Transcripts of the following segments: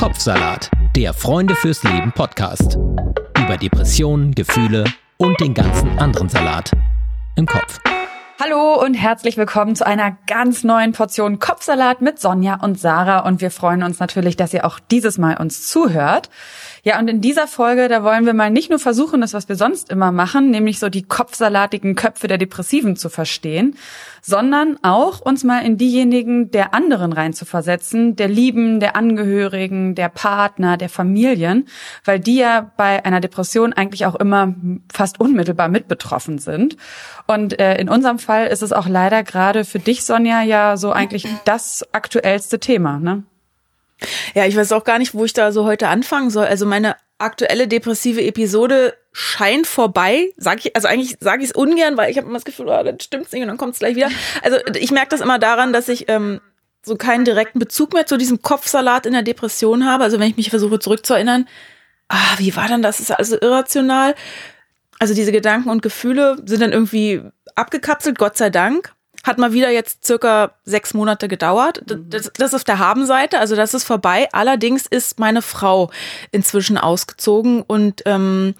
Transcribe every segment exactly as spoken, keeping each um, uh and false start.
Kopfsalat, der Freunde fürs Leben Podcast. Über Depressionen, Gefühle und den ganzen anderen Salat im Kopf. Hallo und herzlich willkommen zu einer ganz neuen Portion Kopfsalat mit Sonja und Sarah. Und wir freuen uns natürlich, dass ihr auch dieses Mal uns zuhört. Ja, und in dieser Folge, da wollen wir mal nicht nur versuchen, das, was wir sonst immer machen, nämlich so die kopfsalatigen Köpfe der Depressiven zu verstehen, sondern auch uns mal in diejenigen der anderen reinzuversetzen, der Lieben, der Angehörigen, der Partner, der Familien, weil die ja bei einer Depression eigentlich auch immer fast unmittelbar mit betroffen sind. Und äh, in unserem Fall ist es auch leider gerade für dich, Sonja, ja so eigentlich das aktuellste Thema, ne? Ja, ich weiß auch gar nicht, wo ich da so heute anfangen soll. Also meine aktuelle depressive Episode scheint vorbei. Sag ich, also eigentlich sage ich es ungern, weil ich habe immer das Gefühl, oh, das stimmt's nicht und dann kommt es gleich wieder. Also ich merke das immer daran, dass ich ähm, so keinen direkten Bezug mehr zu diesem Kopfsalat in der Depression habe. Also wenn ich mich versuche zurückzuerinnern, ah, wie war denn das? Das ist also irrational. Also diese Gedanken und Gefühle sind dann irgendwie abgekapselt, Gott sei Dank. Hat mal wieder jetzt circa sechs Monate gedauert. Das, das ist auf der Habenseite, also das ist vorbei. Allerdings ist meine Frau inzwischen ausgezogen und ähm,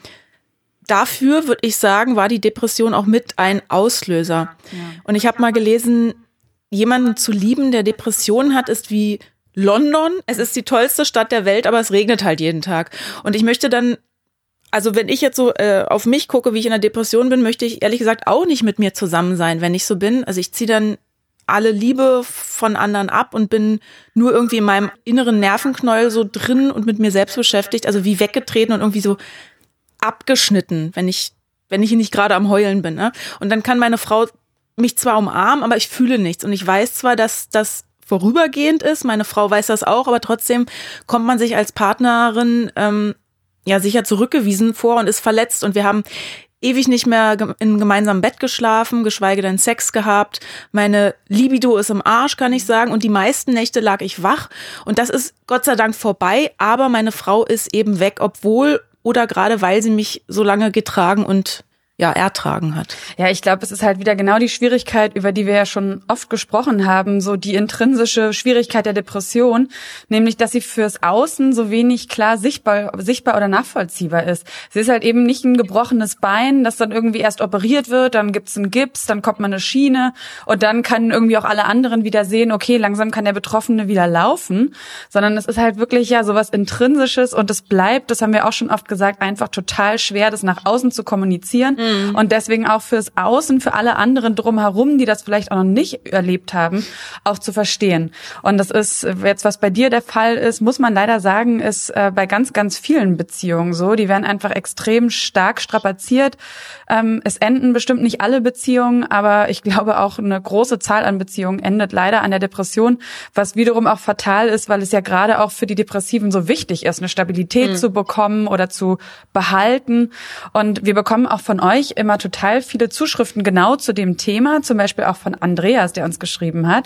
dafür, würde ich sagen, war die Depression auch mit ein Auslöser. Ja. Und ich habe mal gelesen, jemanden zu lieben, der Depressionen hat, ist wie London. Es ist die tollste Stadt der Welt, aber es regnet halt jeden Tag. Und ich möchte dann Also wenn ich jetzt so äh, auf mich gucke, wie ich in der Depression bin, möchte ich ehrlich gesagt auch nicht mit mir zusammen sein, wenn ich so bin. Also ich ziehe dann alle Liebe von anderen ab und bin nur irgendwie in meinem inneren Nervenknäuel so drin und mit mir selbst beschäftigt, also wie weggetreten und irgendwie so abgeschnitten, wenn ich wenn ich nicht gerade am Heulen bin. Ne? Und dann kann meine Frau mich zwar umarmen, aber ich fühle nichts. Und ich weiß zwar, dass das vorübergehend ist, meine Frau weiß das auch, aber trotzdem kommt man sich als Partnerin ähm, ja sicher zurückgewiesen vor und ist verletzt und wir haben ewig nicht mehr ge- im gemeinsamen Bett geschlafen, geschweige denn Sex gehabt. Meine Libido ist im Arsch, kann ich sagen, und die meisten Nächte lag ich wach und das ist Gott sei Dank vorbei, aber meine Frau ist eben weg, obwohl oder gerade weil sie mich so lange getragen und ja, ertragen hat. Ja, ich glaube, es ist halt wieder genau die Schwierigkeit, über die wir ja schon oft gesprochen haben, so die intrinsische Schwierigkeit der Depression, nämlich, dass sie fürs Außen so wenig klar sichtbar, sichtbar oder nachvollziehbar ist. Sie ist halt eben nicht ein gebrochenes Bein, das dann irgendwie erst operiert wird, dann gibt's einen Gips, dann kommt man eine Schiene und dann kann irgendwie auch alle anderen wieder sehen, okay, langsam kann der Betroffene wieder laufen, sondern es ist halt wirklich ja sowas Intrinsisches und es bleibt, das haben wir auch schon oft gesagt, einfach total schwer, das nach außen zu kommunizieren. Mhm. Und deswegen auch fürs Außen, für alle anderen drumherum, die das vielleicht auch noch nicht erlebt haben, auch zu verstehen. Und das ist jetzt, was bei dir der Fall ist, muss man leider sagen, ist äh, bei ganz, ganz vielen Beziehungen so. Die werden einfach extrem stark strapaziert. Ähm, es enden bestimmt nicht alle Beziehungen, aber ich glaube auch eine große Zahl an Beziehungen endet leider an der Depression, was wiederum auch fatal ist, weil es ja gerade auch für die Depressiven so wichtig ist, eine Stabilität mhm. zu bekommen oder zu behalten. Und wir bekommen auch von euch immer total viele Zuschriften genau zu dem Thema, zum Beispiel auch von Andreas, der uns geschrieben hat.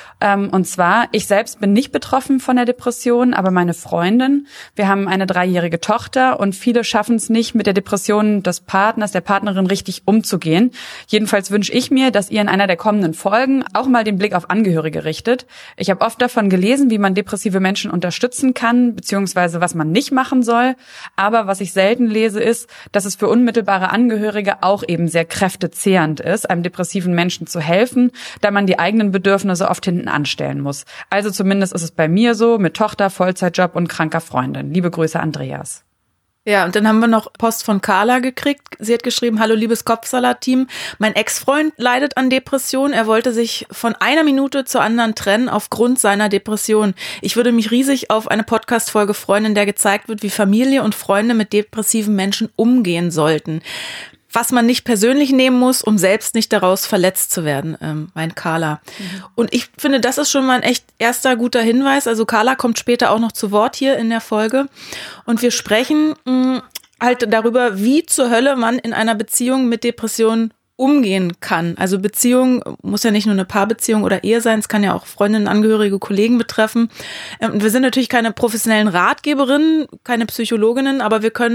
Und zwar, ich selbst bin nicht betroffen von der Depression, aber meine Freundin, wir haben eine dreijährige Tochter und viele schaffen es nicht, mit der Depression des Partners, der Partnerin richtig umzugehen. Jedenfalls wünsche ich mir, dass ihr in einer der kommenden Folgen auch mal den Blick auf Angehörige richtet. Ich habe oft davon gelesen, wie man depressive Menschen unterstützen kann, beziehungsweise was man nicht machen soll. Aber was ich selten lese, ist, dass es für unmittelbare Angehörige auch eben sehr kräftezehrend ist, einem depressiven Menschen zu helfen, da man die eigenen Bedürfnisse oft hinten anstellen muss. Also zumindest ist es bei mir so, mit Tochter, Vollzeitjob und kranker Freundin. Liebe Grüße, Andreas. Ja, und dann haben wir noch Post von Carla gekriegt. Sie hat geschrieben, hallo liebes Kopfsalat-Team. Mein Ex-Freund leidet an Depression. Er wollte sich von einer Minute zur anderen trennen aufgrund seiner Depression. Ich würde mich riesig auf eine Podcast-Folge freuen, in der gezeigt wird, wie Familie und Freunde mit depressiven Menschen umgehen sollten. Was man nicht persönlich nehmen muss, um selbst nicht daraus verletzt zu werden, ähm, mein Carla. Mhm. Und ich finde, das ist schon mal ein echt erster guter Hinweis. Also Carla kommt später auch noch zu Wort hier in der Folge. Und wir sprechen mh, halt darüber, wie zur Hölle man in einer Beziehung mit Depressionen umgehen kann. Also Beziehung muss ja nicht nur eine Paarbeziehung oder Ehe sein, es kann ja auch Freundinnen, Angehörige, Kollegen betreffen. Wir sind natürlich keine professionellen Ratgeberinnen, keine Psychologinnen, aber wir können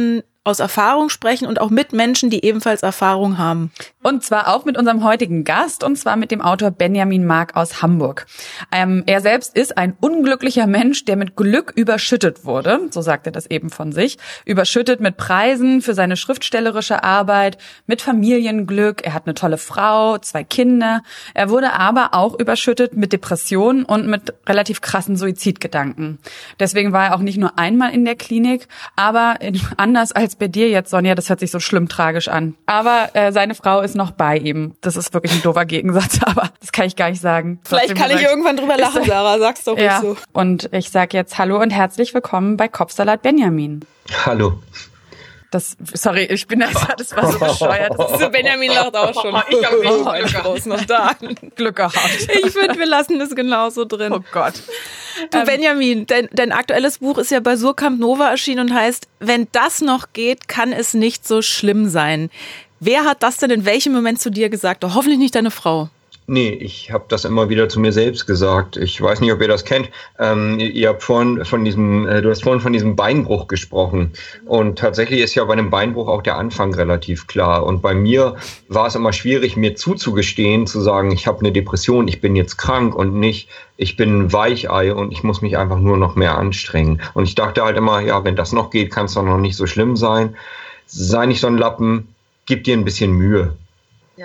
aus Erfahrung sprechen und auch mit Menschen, die ebenfalls Erfahrung haben. Und zwar auch mit unserem heutigen Gast, und zwar mit dem Autor Benjamin Mark aus Hamburg. Ähm, er selbst ist ein unglücklicher Mensch, der mit Glück überschüttet wurde, so sagt er das eben von sich, überschüttet mit Preisen für seine schriftstellerische Arbeit, mit Familienglück, er hat eine tolle Frau, zwei Kinder, er wurde aber auch überschüttet mit Depressionen und mit relativ krassen Suizidgedanken. Deswegen war er auch nicht nur einmal in der Klinik, aber in, anders als bei dir jetzt, Sonja, das hört sich so schlimm tragisch an. Aber äh, seine Frau ist noch bei ihm. Das ist wirklich ein doofer Gegensatz, aber das kann ich gar nicht sagen. Vielleicht Trotzdem kann ich gesagt, irgendwann drüber lachen, Sarah, sag's doch ja. nicht so. Und ich sag jetzt Hallo und herzlich willkommen bei Kopfsalat Benjamin. Hallo. Das, sorry, ich bin jetzt, das war so bescheuert. So, Benjamin lacht auch schon. Ich hab oh, ein Groß noch da. Glück gehabt. Ich finde, wir lassen das genauso drin. Oh Gott. Du, ähm, Benjamin, dein, dein aktuelles Buch ist ja bei Surkamp Nova erschienen und heißt, wenn das noch geht, kann es nicht so schlimm sein. Wer hat das denn in welchem Moment zu dir gesagt? Doch hoffentlich nicht deine Frau. Nee, ich habe das immer wieder zu mir selbst gesagt. Ich weiß nicht, ob ihr das kennt. Ähm, ihr, ihr habt vorhin von diesem, äh, du hast vorhin von diesem Beinbruch gesprochen. Und tatsächlich ist ja bei einem Beinbruch auch der Anfang relativ klar. Und bei mir war es immer schwierig, mir zuzugestehen, zu sagen, ich habe eine Depression, ich bin jetzt krank und nicht, ich bin ein Weichei und ich muss mich einfach nur noch mehr anstrengen. Und ich dachte halt immer, ja, wenn das noch geht, kann es doch noch nicht so schlimm sein. Sei nicht so ein Lappen, gib dir ein bisschen Mühe. Ja.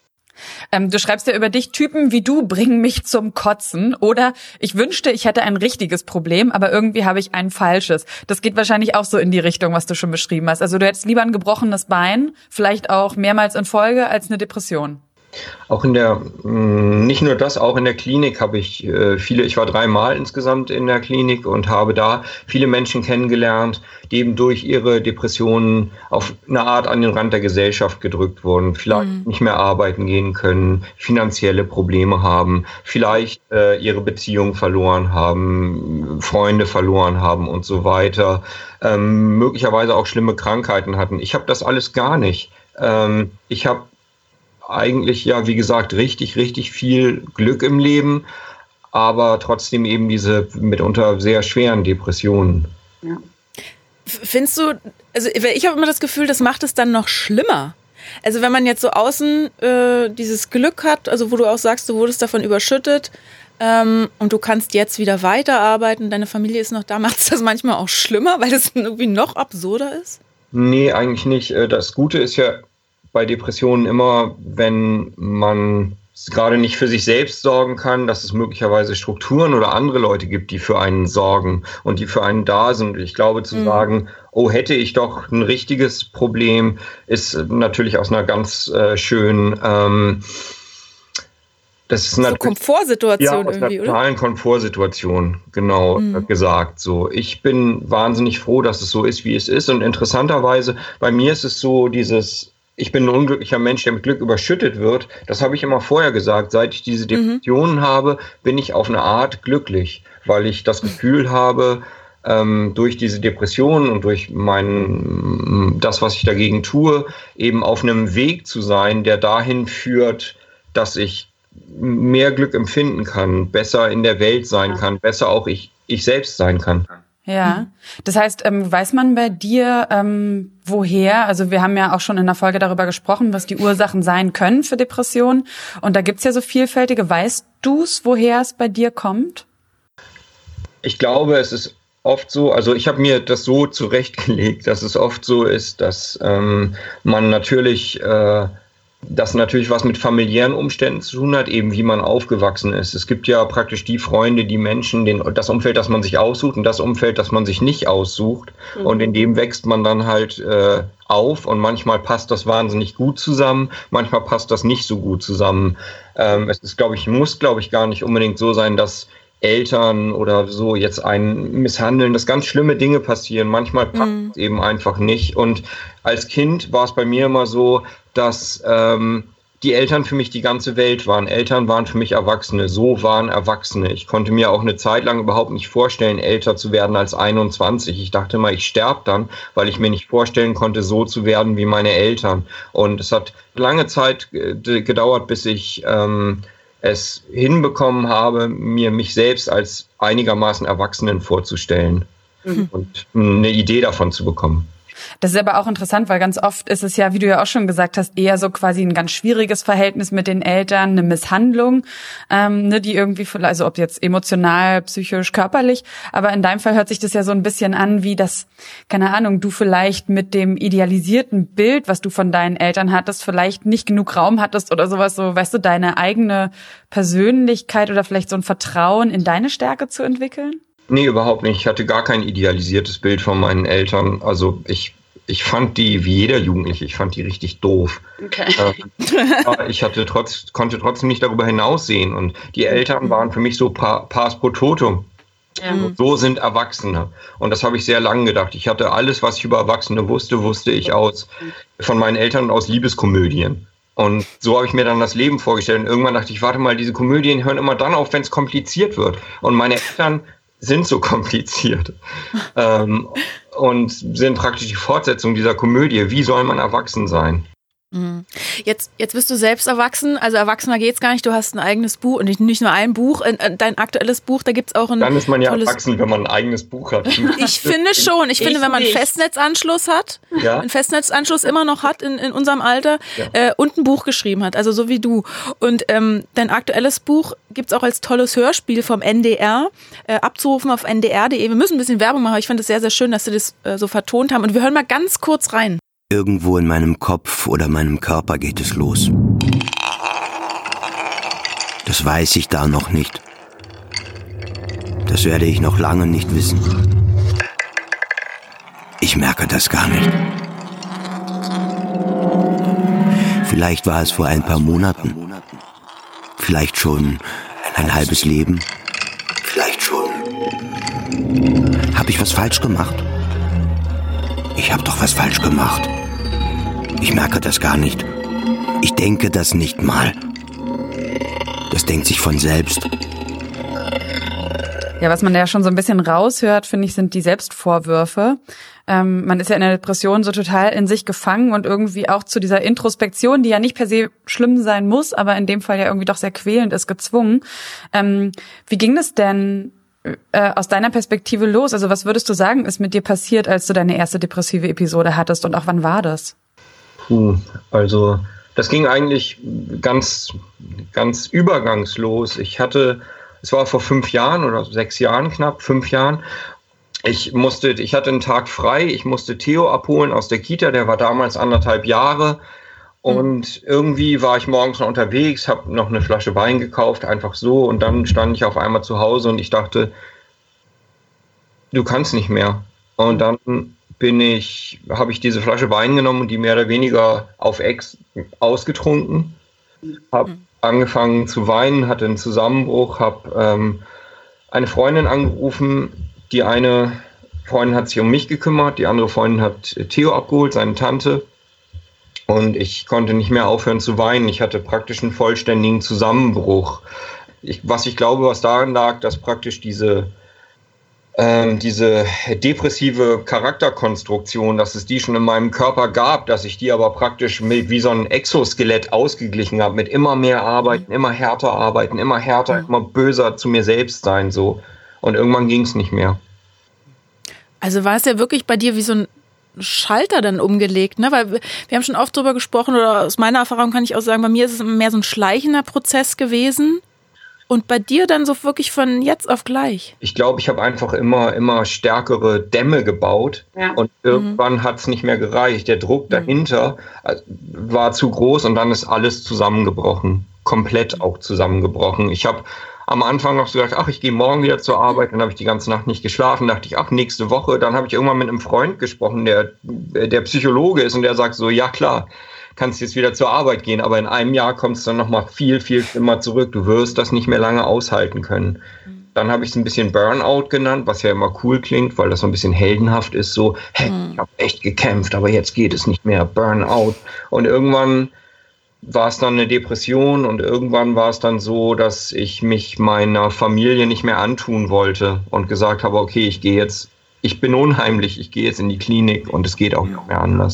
Ähm, du schreibst ja über dich, Typen wie du bringen mich zum Kotzen. Oder ich wünschte, ich hätte ein richtiges Problem, aber irgendwie habe ich ein falsches. Das geht wahrscheinlich auch so in die Richtung, was du schon beschrieben hast. Also du hättest lieber ein gebrochenes Bein, vielleicht auch mehrmals in Folge, als eine Depression. Auch in der, nicht nur das, auch in der Klinik habe ich viele, ich war dreimal insgesamt in der Klinik und habe da viele Menschen kennengelernt, die eben durch ihre Depressionen auf eine Art an den Rand der Gesellschaft gedrückt wurden, vielleicht mhm. nicht mehr arbeiten gehen können, finanzielle Probleme haben, vielleicht äh, ihre Beziehung verloren haben, Freunde verloren haben und so weiter, ähm, möglicherweise auch schlimme Krankheiten hatten. Ich habe das alles gar nicht. Ähm, ich habe eigentlich, ja, wie gesagt, richtig, richtig viel Glück im Leben, aber trotzdem eben diese mitunter sehr schweren Depressionen. Ja. Findest du, also ich habe immer das Gefühl, das macht es dann noch schlimmer. Also wenn man jetzt so außen äh, dieses Glück hat, also wo du auch sagst, du wurdest davon überschüttet ähm, und du kannst jetzt wieder weiterarbeiten, deine Familie ist noch da, macht es das manchmal auch schlimmer, weil das irgendwie noch absurder ist? Nee, eigentlich nicht. Das Gute ist ja bei Depressionen immer, wenn man gerade nicht für sich selbst sorgen kann, dass es möglicherweise Strukturen oder andere Leute gibt, die für einen sorgen und die für einen da sind. Ich glaube, zu mhm. sagen, oh, hätte ich doch ein richtiges Problem, ist natürlich aus einer ganz äh, schönen ähm, das ist eine so Komfortsituation ja, aus irgendwie, einer totalen oder? Komfortsituation, genau mhm. gesagt. So, ich bin wahnsinnig froh, dass es so ist, wie es ist. Und interessanterweise, bei mir ist es so, dieses ich bin ein unglücklicher Mensch, der mit Glück überschüttet wird. Das habe ich immer vorher gesagt. Seit ich diese Depressionen mhm. habe, bin ich auf eine Art glücklich, weil ich das Gefühl habe, ähm, durch diese Depressionen und durch mein, das, was ich dagegen tue, eben auf einem Weg zu sein, der dahin führt, dass ich mehr Glück empfinden kann, besser in der Welt sein kann, besser auch ich, ich selbst sein kann. Ja, das heißt, ähm, weiß man bei dir, ähm, woher, also wir haben ja auch schon in der Folge darüber gesprochen, was die Ursachen sein können für Depressionen und da gibt's ja so vielfältige. Weißt du's, woher es bei dir kommt? Ich glaube, es ist oft so, also ich habe mir das so zurechtgelegt, dass es oft so ist, dass ähm, man natürlich äh, das natürlich was mit familiären Umständen zu tun hat, eben wie man aufgewachsen ist. Es gibt ja praktisch die Freunde, die Menschen, den, das Umfeld, das man sich aussucht und das Umfeld, das man sich nicht aussucht. Mhm. Und in dem wächst man dann halt äh, auf und manchmal passt das wahnsinnig gut zusammen, manchmal passt das nicht so gut zusammen. Ähm, es ist, glaube ich, muss, glaube ich, gar nicht unbedingt so sein, dass Eltern oder so jetzt einen misshandeln, dass ganz schlimme Dinge passieren. Manchmal passt mhm. es eben einfach nicht. Und als Kind war es bei mir immer so, dass ähm, die Eltern für mich die ganze Welt waren. Eltern waren für mich Erwachsene. So waren Erwachsene. Ich konnte mir auch eine Zeit lang überhaupt nicht vorstellen, älter zu werden als einundzwanzig. Ich dachte mal, ich sterbe dann, weil ich mir nicht vorstellen konnte, so zu werden wie meine Eltern. Und es hat lange Zeit g- gedauert, bis ich ähm, es hinbekommen habe, mir mich selbst als einigermaßen Erwachsenen vorzustellen mhm. und eine Idee davon zu bekommen. Das ist aber auch interessant, weil ganz oft ist es ja, wie du ja auch schon gesagt hast, eher so quasi ein ganz schwieriges Verhältnis mit den Eltern, eine Misshandlung, ähm, ne, die irgendwie, also ob jetzt emotional, psychisch, körperlich, aber in deinem Fall hört sich das ja so ein bisschen an, wie das, keine Ahnung, du vielleicht mit dem idealisierten Bild, was du von deinen Eltern hattest, vielleicht nicht genug Raum hattest oder sowas, so, weißt du, deine eigene Persönlichkeit oder vielleicht so ein Vertrauen in deine Stärke zu entwickeln? Nee, überhaupt nicht. Ich hatte gar kein idealisiertes Bild von meinen Eltern. Also ich, ich fand die, wie jeder Jugendliche, ich fand die richtig doof. Okay. Äh, ich hatte trotz, konnte trotzdem nicht darüber hinaussehen. Und die Eltern waren für mich so pa, pars pro toto. Ja. So sind Erwachsene. Und das habe ich sehr lange gedacht. Ich hatte alles, was ich über Erwachsene wusste, wusste ich aus von meinen Eltern aus Liebeskomödien. Und so habe ich mir dann das Leben vorgestellt. Und irgendwann dachte ich, warte mal, diese Komödien hören immer dann auf, wenn es kompliziert wird. Und meine Eltern sind so kompliziert ähm, und sind praktisch die Fortsetzung dieser Komödie. Wie soll man erwachsen sein? Jetzt, jetzt bist du selbst erwachsen, also erwachsener geht's gar nicht, du hast ein eigenes Buch und nicht, nicht nur ein Buch, dein aktuelles Buch, da gibt's auch ein Dann ist man ja erwachsen, wenn man ein eigenes Buch hat. Ich finde schon, ich, ich finde, wenn man einen Festnetzanschluss hat, ja? einen Festnetzanschluss immer noch hat in, in unserem Alter ja. äh, und ein Buch geschrieben hat, also so wie du. Und ähm, dein aktuelles Buch gibt's auch als tolles Hörspiel vom N D R, äh, abzurufen auf n d r punkt d e. Wir müssen ein bisschen Werbung machen, aber ich finde es sehr, sehr schön, dass sie das äh, so vertont haben und wir hören mal ganz kurz rein. Irgendwo in meinem Kopf oder meinem Körper geht es los. Das weiß ich da noch nicht. Das werde ich noch lange nicht wissen. Ich merke das gar nicht. Vielleicht war es vor ein paar Monaten. Vielleicht schon ein halbes Leben. Vielleicht schon. Habe ich was falsch gemacht? Ich habe doch was falsch gemacht. Ich merke das gar nicht. Ich denke das nicht mal. Das denkt sich von selbst. Ja, was man ja schon so ein bisschen raushört, finde ich, sind die Selbstvorwürfe. Ähm, man ist ja in der Depression so total in sich gefangen und irgendwie auch zu dieser Introspektion, die ja nicht per se schlimm sein muss, aber in dem Fall ja irgendwie doch sehr quälend ist, gezwungen. Ähm, wie ging das denn äh, aus deiner Perspektive los? Also was würdest du sagen, ist mit dir passiert, als du deine erste depressive Episode hattest und auch wann war das? Puh, also das ging eigentlich ganz, ganz übergangslos. Ich hatte, es war vor fünf Jahren oder sechs Jahren knapp, fünf Jahren. Ich musste, ich hatte einen Tag frei, ich musste Theo abholen aus der Kita, der war damals anderthalb Jahre. Und irgendwie war ich morgens noch unterwegs, habe noch eine Flasche Wein gekauft, einfach so. Und dann stand ich auf einmal zu Hause und ich dachte, du kannst nicht mehr. Und dann bin ich, habe ich diese Flasche Wein genommen und die mehr oder weniger auf Ex ausgetrunken. Habe mhm. angefangen zu weinen, hatte einen Zusammenbruch, habe ähm, eine Freundin angerufen. Die eine Freundin hat sich um mich gekümmert, die andere Freundin hat Theo abgeholt, seine Tante. Und ich konnte nicht mehr aufhören zu weinen. Ich hatte praktisch einen vollständigen Zusammenbruch. Ich, was ich glaube, was daran lag, dass praktisch diese ähm, diese depressive Charakterkonstruktion, dass es die schon in meinem Körper gab, dass ich die aber praktisch mit, wie so ein Exoskelett ausgeglichen habe, mit immer mehr Arbeiten, immer härter arbeiten, immer härter, immer böser zu mir selbst sein, so. Und irgendwann ging es nicht mehr. Also war es ja wirklich bei dir wie so ein Schalter dann umgelegt, ne? Weil wir, wir haben schon oft drüber gesprochen, oder aus meiner Erfahrung kann ich auch sagen, bei mir ist es mehr so ein schleichender Prozess gewesen. Und bei dir dann so wirklich von jetzt auf gleich? Ich glaube, ich habe einfach immer, immer stärkere Dämme gebaut. Ja. Und irgendwann mhm. hat es nicht mehr gereicht. Der Druck dahinter war zu groß und dann ist alles zusammengebrochen. Komplett auch zusammengebrochen. Ich habe am Anfang noch so gedacht, ach, ich gehe morgen wieder zur Arbeit. Dann habe ich die ganze Nacht nicht geschlafen. Dachte ich, ach, nächste Woche. Dann habe ich irgendwann mit einem Freund gesprochen, der, der Psychologe ist. Und der sagt so, ja klar, kannst jetzt wieder zur Arbeit gehen, aber in einem Jahr kommst du dann nochmal viel, viel schlimmer zurück. Du wirst das nicht mehr lange aushalten können. Mhm. Dann habe ich es ein bisschen Burnout genannt, was ja immer cool klingt, weil das so ein bisschen heldenhaft ist. So, hey, mhm. ich habe echt gekämpft, aber jetzt geht es nicht mehr. Burnout. Und irgendwann war es dann eine Depression und irgendwann war es dann so, dass ich mich meiner Familie nicht mehr antun wollte und gesagt habe, okay, ich gehe jetzt, ich bin unheimlich, ich gehe jetzt in die Klinik und es geht auch nicht mehr anders.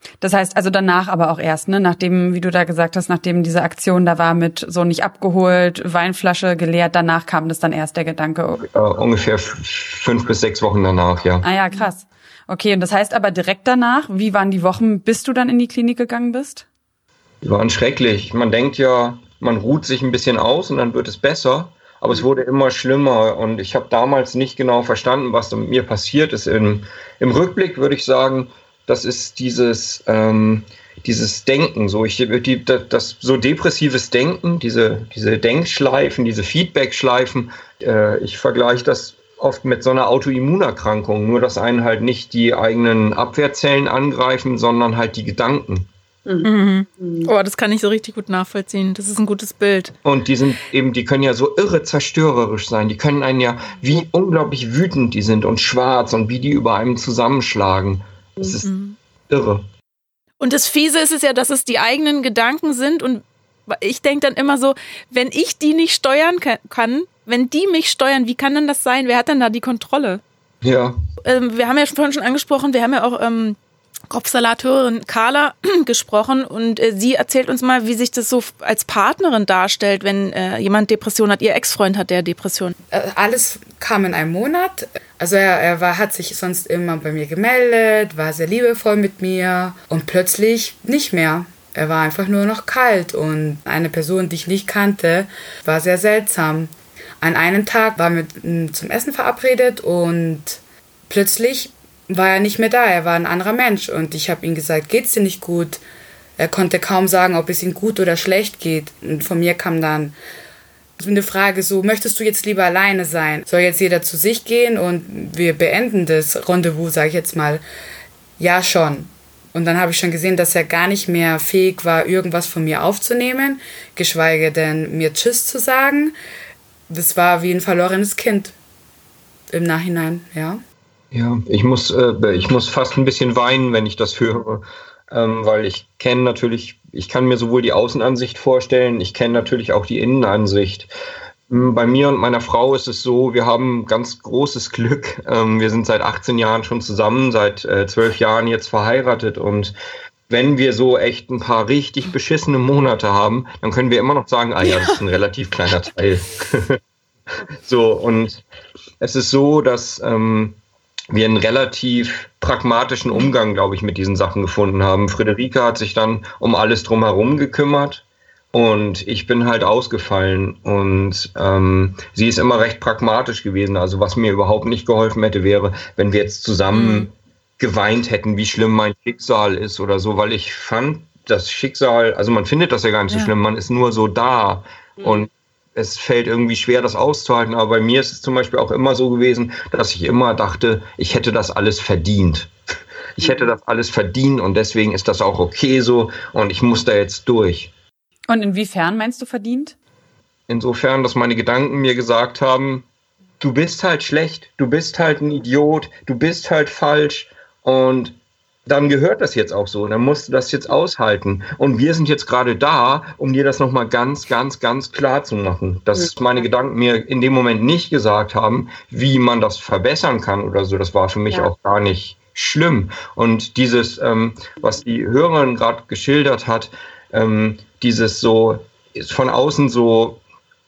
Das heißt also danach aber auch erst, ne? Nachdem, wie du da gesagt hast, nachdem diese Aktion da war mit so nicht abgeholt, Weinflasche geleert, danach kam das dann erst der Gedanke. Äh, ungefähr f- fünf bis sechs Wochen danach, ja. Ah ja, krass. Okay, und das heißt aber direkt danach, wie waren die Wochen, bis du dann in die Klinik gegangen bist? Die waren schrecklich. Man denkt ja, man ruht sich ein bisschen aus und dann wird es besser. Aber es wurde immer schlimmer und ich habe damals nicht genau verstanden, was mit mir passiert ist. Im, im Rückblick würde ich sagen, das ist dieses, ähm, dieses Denken, so ich, die, das so depressives Denken, diese, diese Denkschleifen, diese Feedbackschleifen. Äh, ich vergleiche das oft mit so einer Autoimmunerkrankung, nur dass einen halt nicht die eigenen Abwehrzellen angreifen, sondern halt die Gedanken. Mhm. Oh, das kann ich so richtig gut nachvollziehen. Das ist ein gutes Bild. Und die sind eben, die können ja so irre zerstörerisch sein. Die können einen ja, wie unglaublich wütend die sind und schwarz und wie die über einem zusammenschlagen. Das ist mhm. irre. Und das Fiese ist es ja, dass es die eigenen Gedanken sind und ich denke dann immer so, wenn ich die nicht steuern kann, wenn die mich steuern, wie kann denn das sein? Wer hat denn da die Kontrolle? Ja. Ähm, wir haben ja vorhin schon angesprochen, wir haben ja auch ähm, Kopfsalat-Hörerin Carla gesprochen und äh, sie erzählt uns mal, wie sich das so als Partnerin darstellt, wenn äh, jemand Depression hat. Ihr Ex-Freund hat der Depression. Alles kam in einem Monat. Also er, er war, hat sich sonst immer bei mir gemeldet, war sehr liebevoll mit mir und plötzlich nicht mehr. Er war einfach nur noch kalt und eine Person, die ich nicht kannte, war sehr seltsam. An einem Tag waren wir zum Essen verabredet und plötzlich war er nicht mehr da, er war ein anderer Mensch und ich habe ihm gesagt, geht's dir nicht gut? Er konnte kaum sagen, ob es ihm gut oder schlecht geht und von mir kam dann eine Frage so, möchtest du jetzt lieber alleine sein? Soll jetzt jeder zu sich gehen und wir beenden das Rendezvous, sage ich jetzt mal? Ja, schon. Und dann habe ich schon gesehen, dass er gar nicht mehr fähig war, irgendwas von mir aufzunehmen, geschweige denn mir Tschüss zu sagen. Das war wie ein verlorenes Kind im Nachhinein, ja. Ja, ich muss, äh, ich muss fast ein bisschen weinen, wenn ich das höre, ähm, weil ich kenne natürlich, ich kann mir sowohl die Außenansicht vorstellen, ich kenne natürlich auch die Innenansicht. Bei mir und meiner Frau ist es so, wir haben ganz großes Glück. Ähm, wir sind seit achtzehn Jahren schon zusammen, seit äh, zwölf Jahren jetzt verheiratet und wenn wir so echt ein paar richtig beschissene Monate haben, dann können wir immer noch sagen, ah ja, das ist ein relativ kleiner Teil. So, und es ist so, dass ähm, wir einen relativ pragmatischen Umgang, glaube ich, mit diesen Sachen gefunden haben. Friederike hat sich dann um alles drumherum gekümmert und ich bin halt ausgefallen und ähm, sie ist immer recht pragmatisch gewesen. Also was mir überhaupt nicht geholfen hätte, wäre, wenn wir jetzt zusammen mhm. geweint hätten, wie schlimm mein Schicksal ist oder so, weil ich fand, das Schicksal, also man findet das ja gar nicht so ja. schlimm, man ist nur so da mhm. und es fällt irgendwie schwer, das auszuhalten, aber bei mir ist es zum Beispiel auch immer so gewesen, dass ich immer dachte, ich hätte das alles verdient. Ich hätte das alles verdient und deswegen ist das auch okay so und ich muss da jetzt durch. Und inwiefern meinst du verdient? Insofern, dass meine Gedanken mir gesagt haben, du bist halt schlecht, du bist halt ein Idiot, du bist halt falsch und dann gehört das jetzt auch so, dann musst du das jetzt aushalten. Und wir sind jetzt gerade da, um dir das nochmal ganz, ganz, ganz klar zu machen. Dass meine Gedanken mir in dem Moment nicht gesagt haben, wie man das verbessern kann oder so. Das war für mich ja. auch gar nicht schlimm. Und dieses, ähm, was die Hörerin gerade geschildert hat, ähm, dieses so von außen so,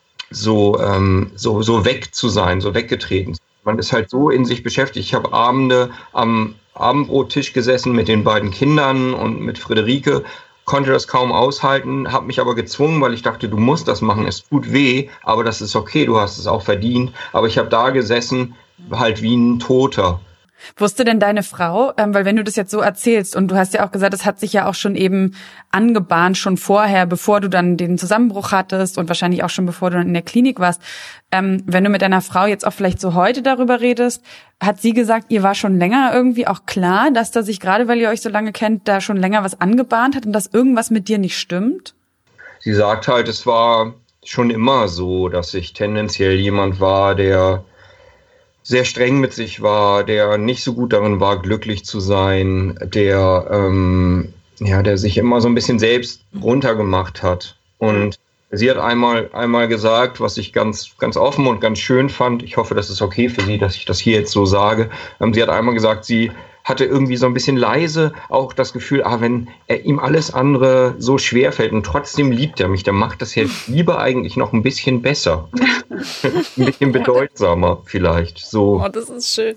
so, ähm, so, so weg zu sein, so weggetreten. Man ist halt so in sich beschäftigt. Ich habe Abende am Abendbrottisch gesessen mit den beiden Kindern und mit Friederike, konnte das kaum aushalten, habe mich aber gezwungen, weil ich dachte, du musst das machen, es tut weh, aber das ist okay, du hast es auch verdient. Aber ich habe da gesessen, halt wie ein Toter. Wusste denn deine Frau, ähm, weil wenn du das jetzt so erzählst und du hast ja auch gesagt, es hat sich ja auch schon eben angebahnt, schon vorher, bevor du dann den Zusammenbruch hattest und wahrscheinlich auch schon bevor du dann in der Klinik warst, ähm, wenn du mit deiner Frau jetzt auch vielleicht so heute darüber redest, hat sie gesagt, ihr war schon länger irgendwie auch klar, dass da sich, gerade weil ihr euch so lange kennt, da schon länger was angebahnt hat und dass irgendwas mit dir nicht stimmt? Sie sagt halt, es war schon immer so, dass ich tendenziell jemand war, der sehr streng mit sich war, der nicht so gut darin war, glücklich zu sein, der ähm, ja, der sich immer so ein bisschen selbst runtergemacht hat. Und sie hat einmal einmal gesagt, was ich ganz ganz offen und ganz schön fand. Ich hoffe, das ist okay für Sie, dass ich das hier jetzt so sage. Ähm, sie hat einmal gesagt, sie hatte irgendwie so ein bisschen leise auch das Gefühl, ah, wenn er ihm alles andere so schwer fällt und trotzdem liebt er mich, dann macht das jetzt Liebe eigentlich noch ein bisschen besser. Ein bisschen bedeutsamer vielleicht. So. Oh, das ist schön.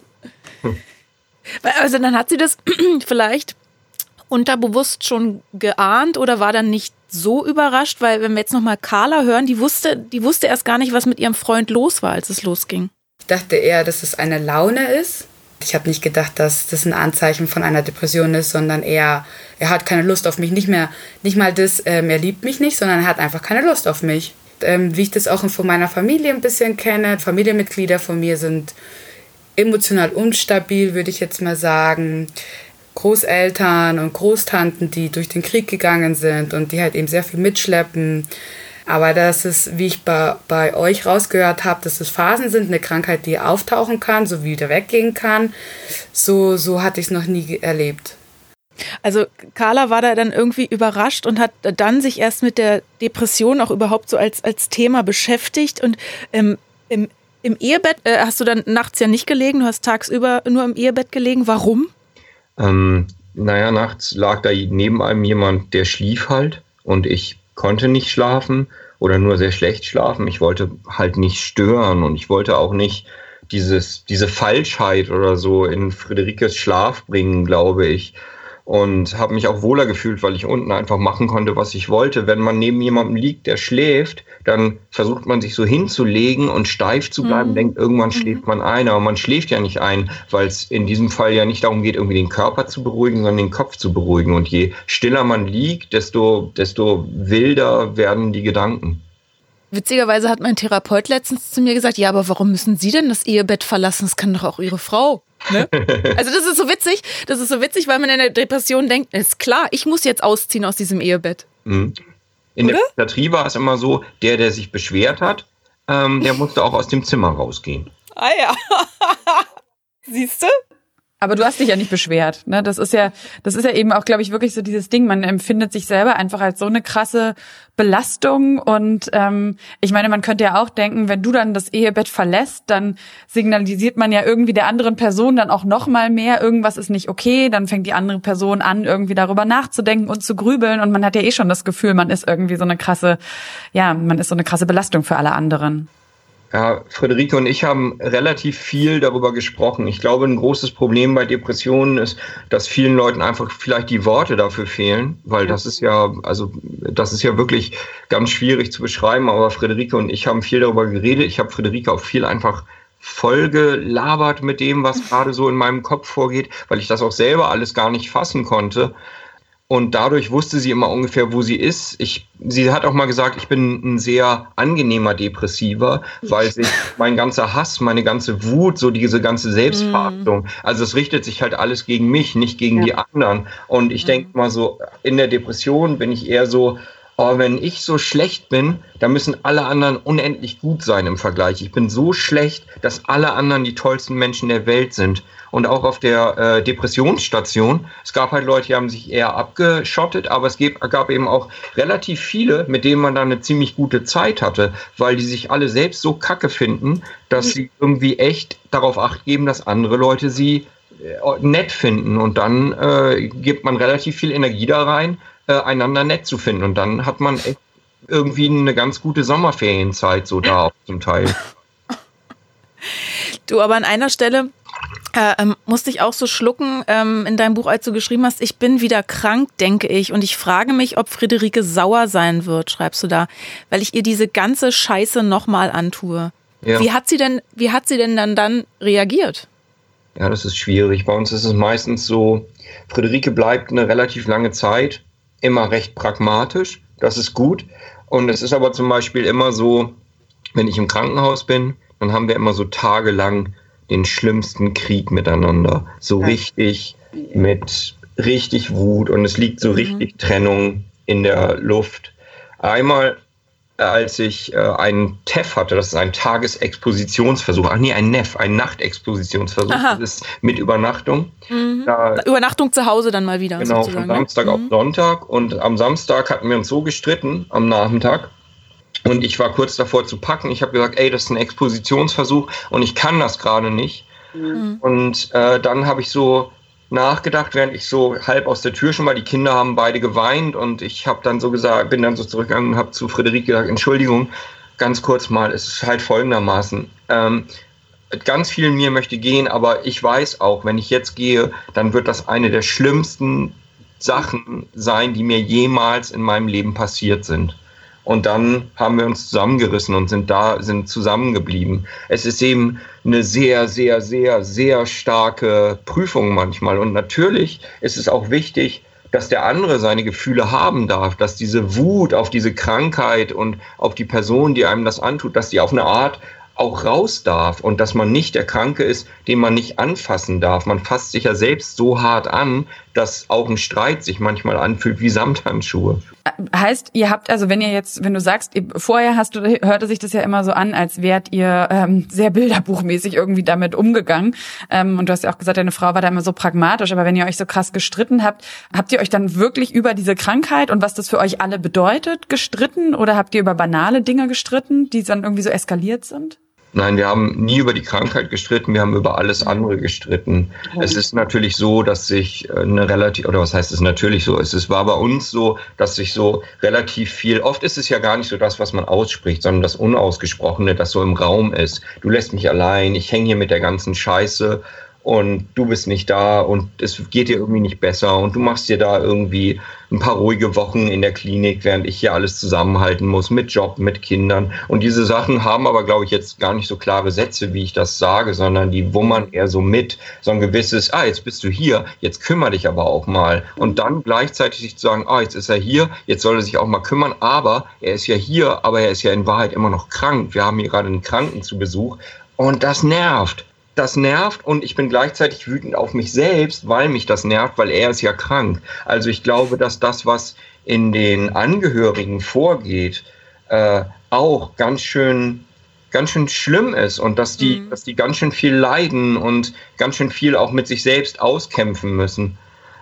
Also dann hat sie das vielleicht unterbewusst schon geahnt oder war dann nicht so überrascht, weil wenn wir jetzt nochmal Carla hören, die wusste, die wusste erst gar nicht, was mit ihrem Freund los war, als es losging. Ich dachte eher, dass es eine Laune ist. Ich habe nicht gedacht, dass das ein Anzeichen von einer Depression ist, sondern eher, er hat keine Lust auf mich. Nicht mehr, nicht mal das, ähm, er liebt mich nicht, sondern er hat einfach keine Lust auf mich. Ähm, wie ich das auch von meiner Familie ein bisschen kenne. Familienmitglieder von mir sind emotional unstabil, würde ich jetzt mal sagen. Großeltern und Großtanten, die durch den Krieg gegangen sind und die halt eben sehr viel mitschleppen. Aber das ist, wie ich bei, bei euch rausgehört habe, dass es Phasen sind, eine Krankheit, die auftauchen kann, so wie wieder weggehen kann. So, so hatte ich es noch nie erlebt. Also Carla war da dann irgendwie überrascht und hat dann sich erst mit der Depression auch überhaupt so als, als Thema beschäftigt. Und ähm, im, im Ehebett äh, hast du dann nachts ja nicht gelegen, du hast tagsüber nur im Ehebett gelegen. Warum? Ähm, naja, nachts lag da neben einem jemand, der schlief halt und ich konnte nicht schlafen oder nur sehr schlecht schlafen. Ich wollte halt nicht stören und ich wollte auch nicht dieses, diese Falschheit oder so in Friederikes Schlaf bringen, glaube ich. Und habe mich auch wohler gefühlt, weil ich unten einfach machen konnte, was ich wollte. Wenn man neben jemandem liegt, der schläft, dann versucht man sich so hinzulegen und steif zu bleiben, mhm. denkt, irgendwann mhm. schläft man ein. Aber man schläft ja nicht ein, weil es in diesem Fall ja nicht darum geht, irgendwie den Körper zu beruhigen, sondern den Kopf zu beruhigen. Und je stiller man liegt, desto, desto wilder werden die Gedanken. Witzigerweise hat mein Therapeut letztens zu mir gesagt, ja, aber warum müssen Sie denn das Ehebett verlassen? Das kann doch auch Ihre Frau. Ne? Also das ist so witzig, das ist so witzig, weil man in der Depression denkt, ist klar, ich muss jetzt ausziehen aus diesem Ehebett. Mhm. In Oder? Der Psychiatrie war es immer so, der, der sich beschwert hat, ähm, der musste auch aus dem Zimmer rausgehen. Ah ja, siehst du? Aber du hast dich ja nicht beschwert, ne? Das ist ja, das ist ja eben auch, glaube ich, wirklich so dieses Ding. Man empfindet sich selber einfach als so eine krasse Belastung. Und ähm, ich meine, man könnte ja auch denken, wenn du dann das Ehebett verlässt, dann signalisiert man ja irgendwie der anderen Person dann auch noch mal mehr, irgendwas ist nicht okay. Dann fängt die andere Person an, irgendwie darüber nachzudenken und zu grübeln. Und man hat ja eh schon das Gefühl, man ist irgendwie so eine krasse, ja, man ist so eine krasse Belastung für alle anderen. Ja, Friederike und ich haben relativ viel darüber gesprochen. Ich glaube, ein großes Problem bei Depressionen ist, dass vielen Leuten einfach vielleicht die Worte dafür fehlen, weil das ist ja, also das ist ja wirklich ganz schwierig zu beschreiben. Aber Friederike und ich haben viel darüber geredet. Ich habe Friederike auch viel einfach vollgelabert mit dem, was gerade so in meinem Kopf vorgeht, weil ich das auch selber alles gar nicht fassen konnte. Und dadurch wusste sie immer ungefähr, wo sie ist. Ich, sie hat auch mal gesagt, ich bin ein sehr angenehmer Depressiver, weil sich mein ganzer Hass, meine ganze Wut, so diese ganze Selbstverachtung, mm. also es richtet sich halt alles gegen mich, nicht gegen ja. die anderen. Und ich mm. denke mal so, in der Depression bin ich eher so, oh, wenn ich so schlecht bin, dann müssen alle anderen unendlich gut sein im Vergleich. Ich bin so schlecht, dass alle anderen die tollsten Menschen der Welt sind. Und auch auf der äh, Depressionsstation, es gab halt Leute, die haben sich eher abgeschottet, aber es gab, gab eben auch relativ viele, mit denen man dann eine ziemlich gute Zeit hatte, weil die sich alle selbst so kacke finden, dass sie irgendwie echt darauf acht geben, dass andere Leute sie äh, nett finden. Und dann äh, gibt man relativ viel Energie da rein, äh, einander nett zu finden. Und dann hat man echt irgendwie eine ganz gute Sommerferienzeit so da auch zum Teil. Du, aber an einer Stelle äh, ähm, musste ich auch so schlucken ähm, in deinem Buch, als du geschrieben hast, ich bin wieder krank, denke ich. Und ich frage mich, ob Friederike sauer sein wird, schreibst du da, weil ich ihr diese ganze Scheiße nochmal antue. Ja. Wie hat sie denn, wie hat sie denn dann, dann reagiert? Ja, das ist schwierig. Bei uns ist es meistens so, Friederike bleibt eine relativ lange Zeit immer recht pragmatisch. Das ist gut. Und es ist aber zum Beispiel immer so, wenn ich im Krankenhaus bin, dann haben wir immer so tagelang den schlimmsten Krieg miteinander. So ja. richtig mit richtig Wut und es liegt so mhm. richtig Trennung in der Luft. Einmal, als ich äh, einen T E F hatte, das ist ein Tagesexpositionsversuch, ach nee, ein N E F, ein Nachtexpositionsversuch, Aha. das ist mit Übernachtung. Mhm. Da, Übernachtung zu Hause dann mal wieder. Genau, von Samstag mhm. auf Sonntag und am Samstag hatten wir uns so gestritten, am Nachmittag. Und ich war kurz davor zu packen. Ich habe gesagt, ey, das ist ein Expositionsversuch und ich kann das gerade nicht. Mhm. Und äh, dann habe ich so nachgedacht, während ich so halb aus der Tür schon mal, die Kinder haben beide geweint und ich habe dann so gesagt, bin dann so zurückgegangen und habe zu Friederike gesagt, Entschuldigung, ganz kurz mal, es ist halt folgendermaßen, ähm, ganz viel in mir möchte gehen, aber ich weiß auch, wenn ich jetzt gehe, dann wird das eine der schlimmsten Sachen sein, die mir jemals in meinem Leben passiert sind. Und dann haben wir uns zusammengerissen und sind da, sind zusammengeblieben. Es ist eben eine sehr, sehr, sehr, sehr starke Prüfung manchmal. Und natürlich ist es auch wichtig, dass der andere seine Gefühle haben darf, dass diese Wut auf diese Krankheit und auf die Person, die einem das antut, dass die auf eine Art auch raus darf und dass man nicht der Kranke ist, den man nicht anfassen darf. Man fasst sich ja selbst so hart an, dass auch ein Streit sich manchmal anfühlt wie Samthandschuhe. Heißt, ihr habt, also wenn ihr jetzt, wenn du sagst, ihr, vorher hast du, hörte sich das ja immer so an, als wärt ihr ähm, sehr bilderbuchmäßig irgendwie damit umgegangen. Ähm, und du hast ja auch gesagt, deine Frau war da immer so pragmatisch, aber wenn ihr euch so krass gestritten habt, habt ihr euch dann wirklich über diese Krankheit und was das für euch alle bedeutet gestritten oder habt ihr über banale Dinge gestritten, die dann irgendwie so eskaliert sind? Nein, wir haben nie über die Krankheit gestritten, wir haben über alles andere gestritten. Mhm. Es ist natürlich so, dass sich eine relativ, oder was heißt es natürlich so, es ist, war bei uns so, dass sich so relativ viel, oft ist es ja gar nicht so das, was man ausspricht, sondern das Unausgesprochene, das so im Raum ist. Du lässt mich allein, ich hänge hier mit der ganzen Scheiße und du bist nicht da und es geht dir irgendwie nicht besser und du machst dir da irgendwie ein paar ruhige Wochen in der Klinik, während ich hier alles zusammenhalten muss mit Job, mit Kindern. Und diese Sachen haben aber, glaube ich, jetzt gar nicht so klare Sätze, wie ich das sage, sondern die wummern eher so mit, so ein gewisses, ah, jetzt bist du hier, jetzt kümmere dich aber auch mal. Und dann gleichzeitig sich zu sagen, ah, jetzt ist er hier, jetzt soll er sich auch mal kümmern, aber er ist ja hier, aber er ist ja in Wahrheit immer noch krank. Wir haben hier gerade einen Kranken zu Besuch und das nervt. Das nervt und ich bin gleichzeitig wütend auf mich selbst, weil mich das nervt, weil er ist ja krank. Also ich glaube, dass das, was in den Angehörigen vorgeht, äh, auch ganz schön, ganz schön schlimm ist und dass die, mhm. dass die ganz schön viel leiden und ganz schön viel auch mit sich selbst auskämpfen müssen.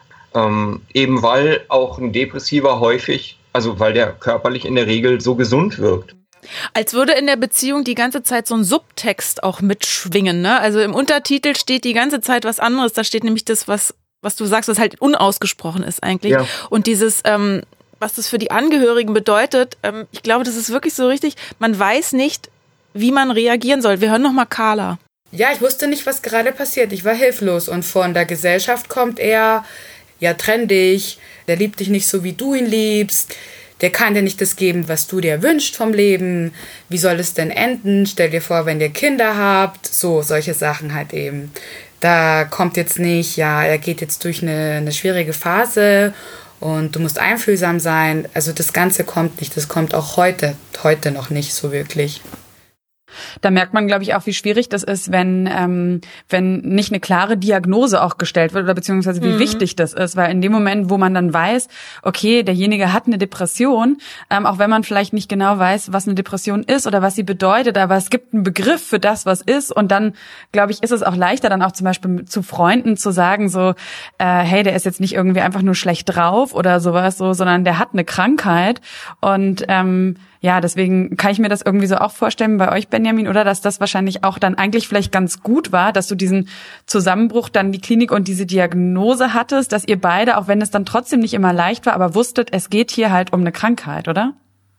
Ähm, eben weil auch ein Depressiver häufig, also weil der körperlich in der Regel so gesund wirkt. Als würde in der Beziehung die ganze Zeit so ein Subtext auch mitschwingen, ne? Also im Untertitel steht die ganze Zeit was anderes. Da steht nämlich das, was, was du sagst, was halt unausgesprochen ist eigentlich. Ja. Und dieses, ähm, was das für die Angehörigen bedeutet, ähm, ich glaube, das ist wirklich so richtig. Man weiß nicht, wie man reagieren soll. Wir hören noch mal Carla. Ja, ich wusste nicht, was gerade passiert. Ich war hilflos. Und von der Gesellschaft kommt eher, ja, trenn dich, der liebt dich nicht so, wie du ihn liebst. Der kann dir nicht das geben, was du dir wünschst vom Leben. Wie soll es denn enden? Stell dir vor, wenn ihr Kinder habt. So, solche Sachen halt eben. Da kommt jetzt nicht, ja, er geht jetzt durch eine, eine schwierige Phase und du musst einfühlsam sein. Also das Ganze kommt nicht. Das kommt auch heute, heute noch nicht so wirklich. Da merkt man, glaube ich, auch, wie schwierig das ist, wenn ähm, wenn nicht eine klare Diagnose auch gestellt wird oder beziehungsweise wie mhm. wichtig das ist, weil in dem Moment, wo man dann weiß, okay, derjenige hat eine Depression, ähm, auch wenn man vielleicht nicht genau weiß, was eine Depression ist oder was sie bedeutet, aber es gibt einen Begriff für das, was ist und dann, glaube ich, ist es auch leichter, dann auch zum Beispiel zu Freunden zu sagen, so, äh, hey, der ist jetzt nicht irgendwie einfach nur schlecht drauf oder sowas, so, sondern der hat eine Krankheit und ähm, ja, deswegen kann ich mir das irgendwie so auch vorstellen bei euch, Benjamin, oder dass das wahrscheinlich auch dann eigentlich vielleicht ganz gut war, dass du diesen Zusammenbruch dann die Klinik und diese Diagnose hattest, dass ihr beide, auch wenn es dann trotzdem nicht immer leicht war, aber wusstet, es geht hier halt um eine Krankheit, oder?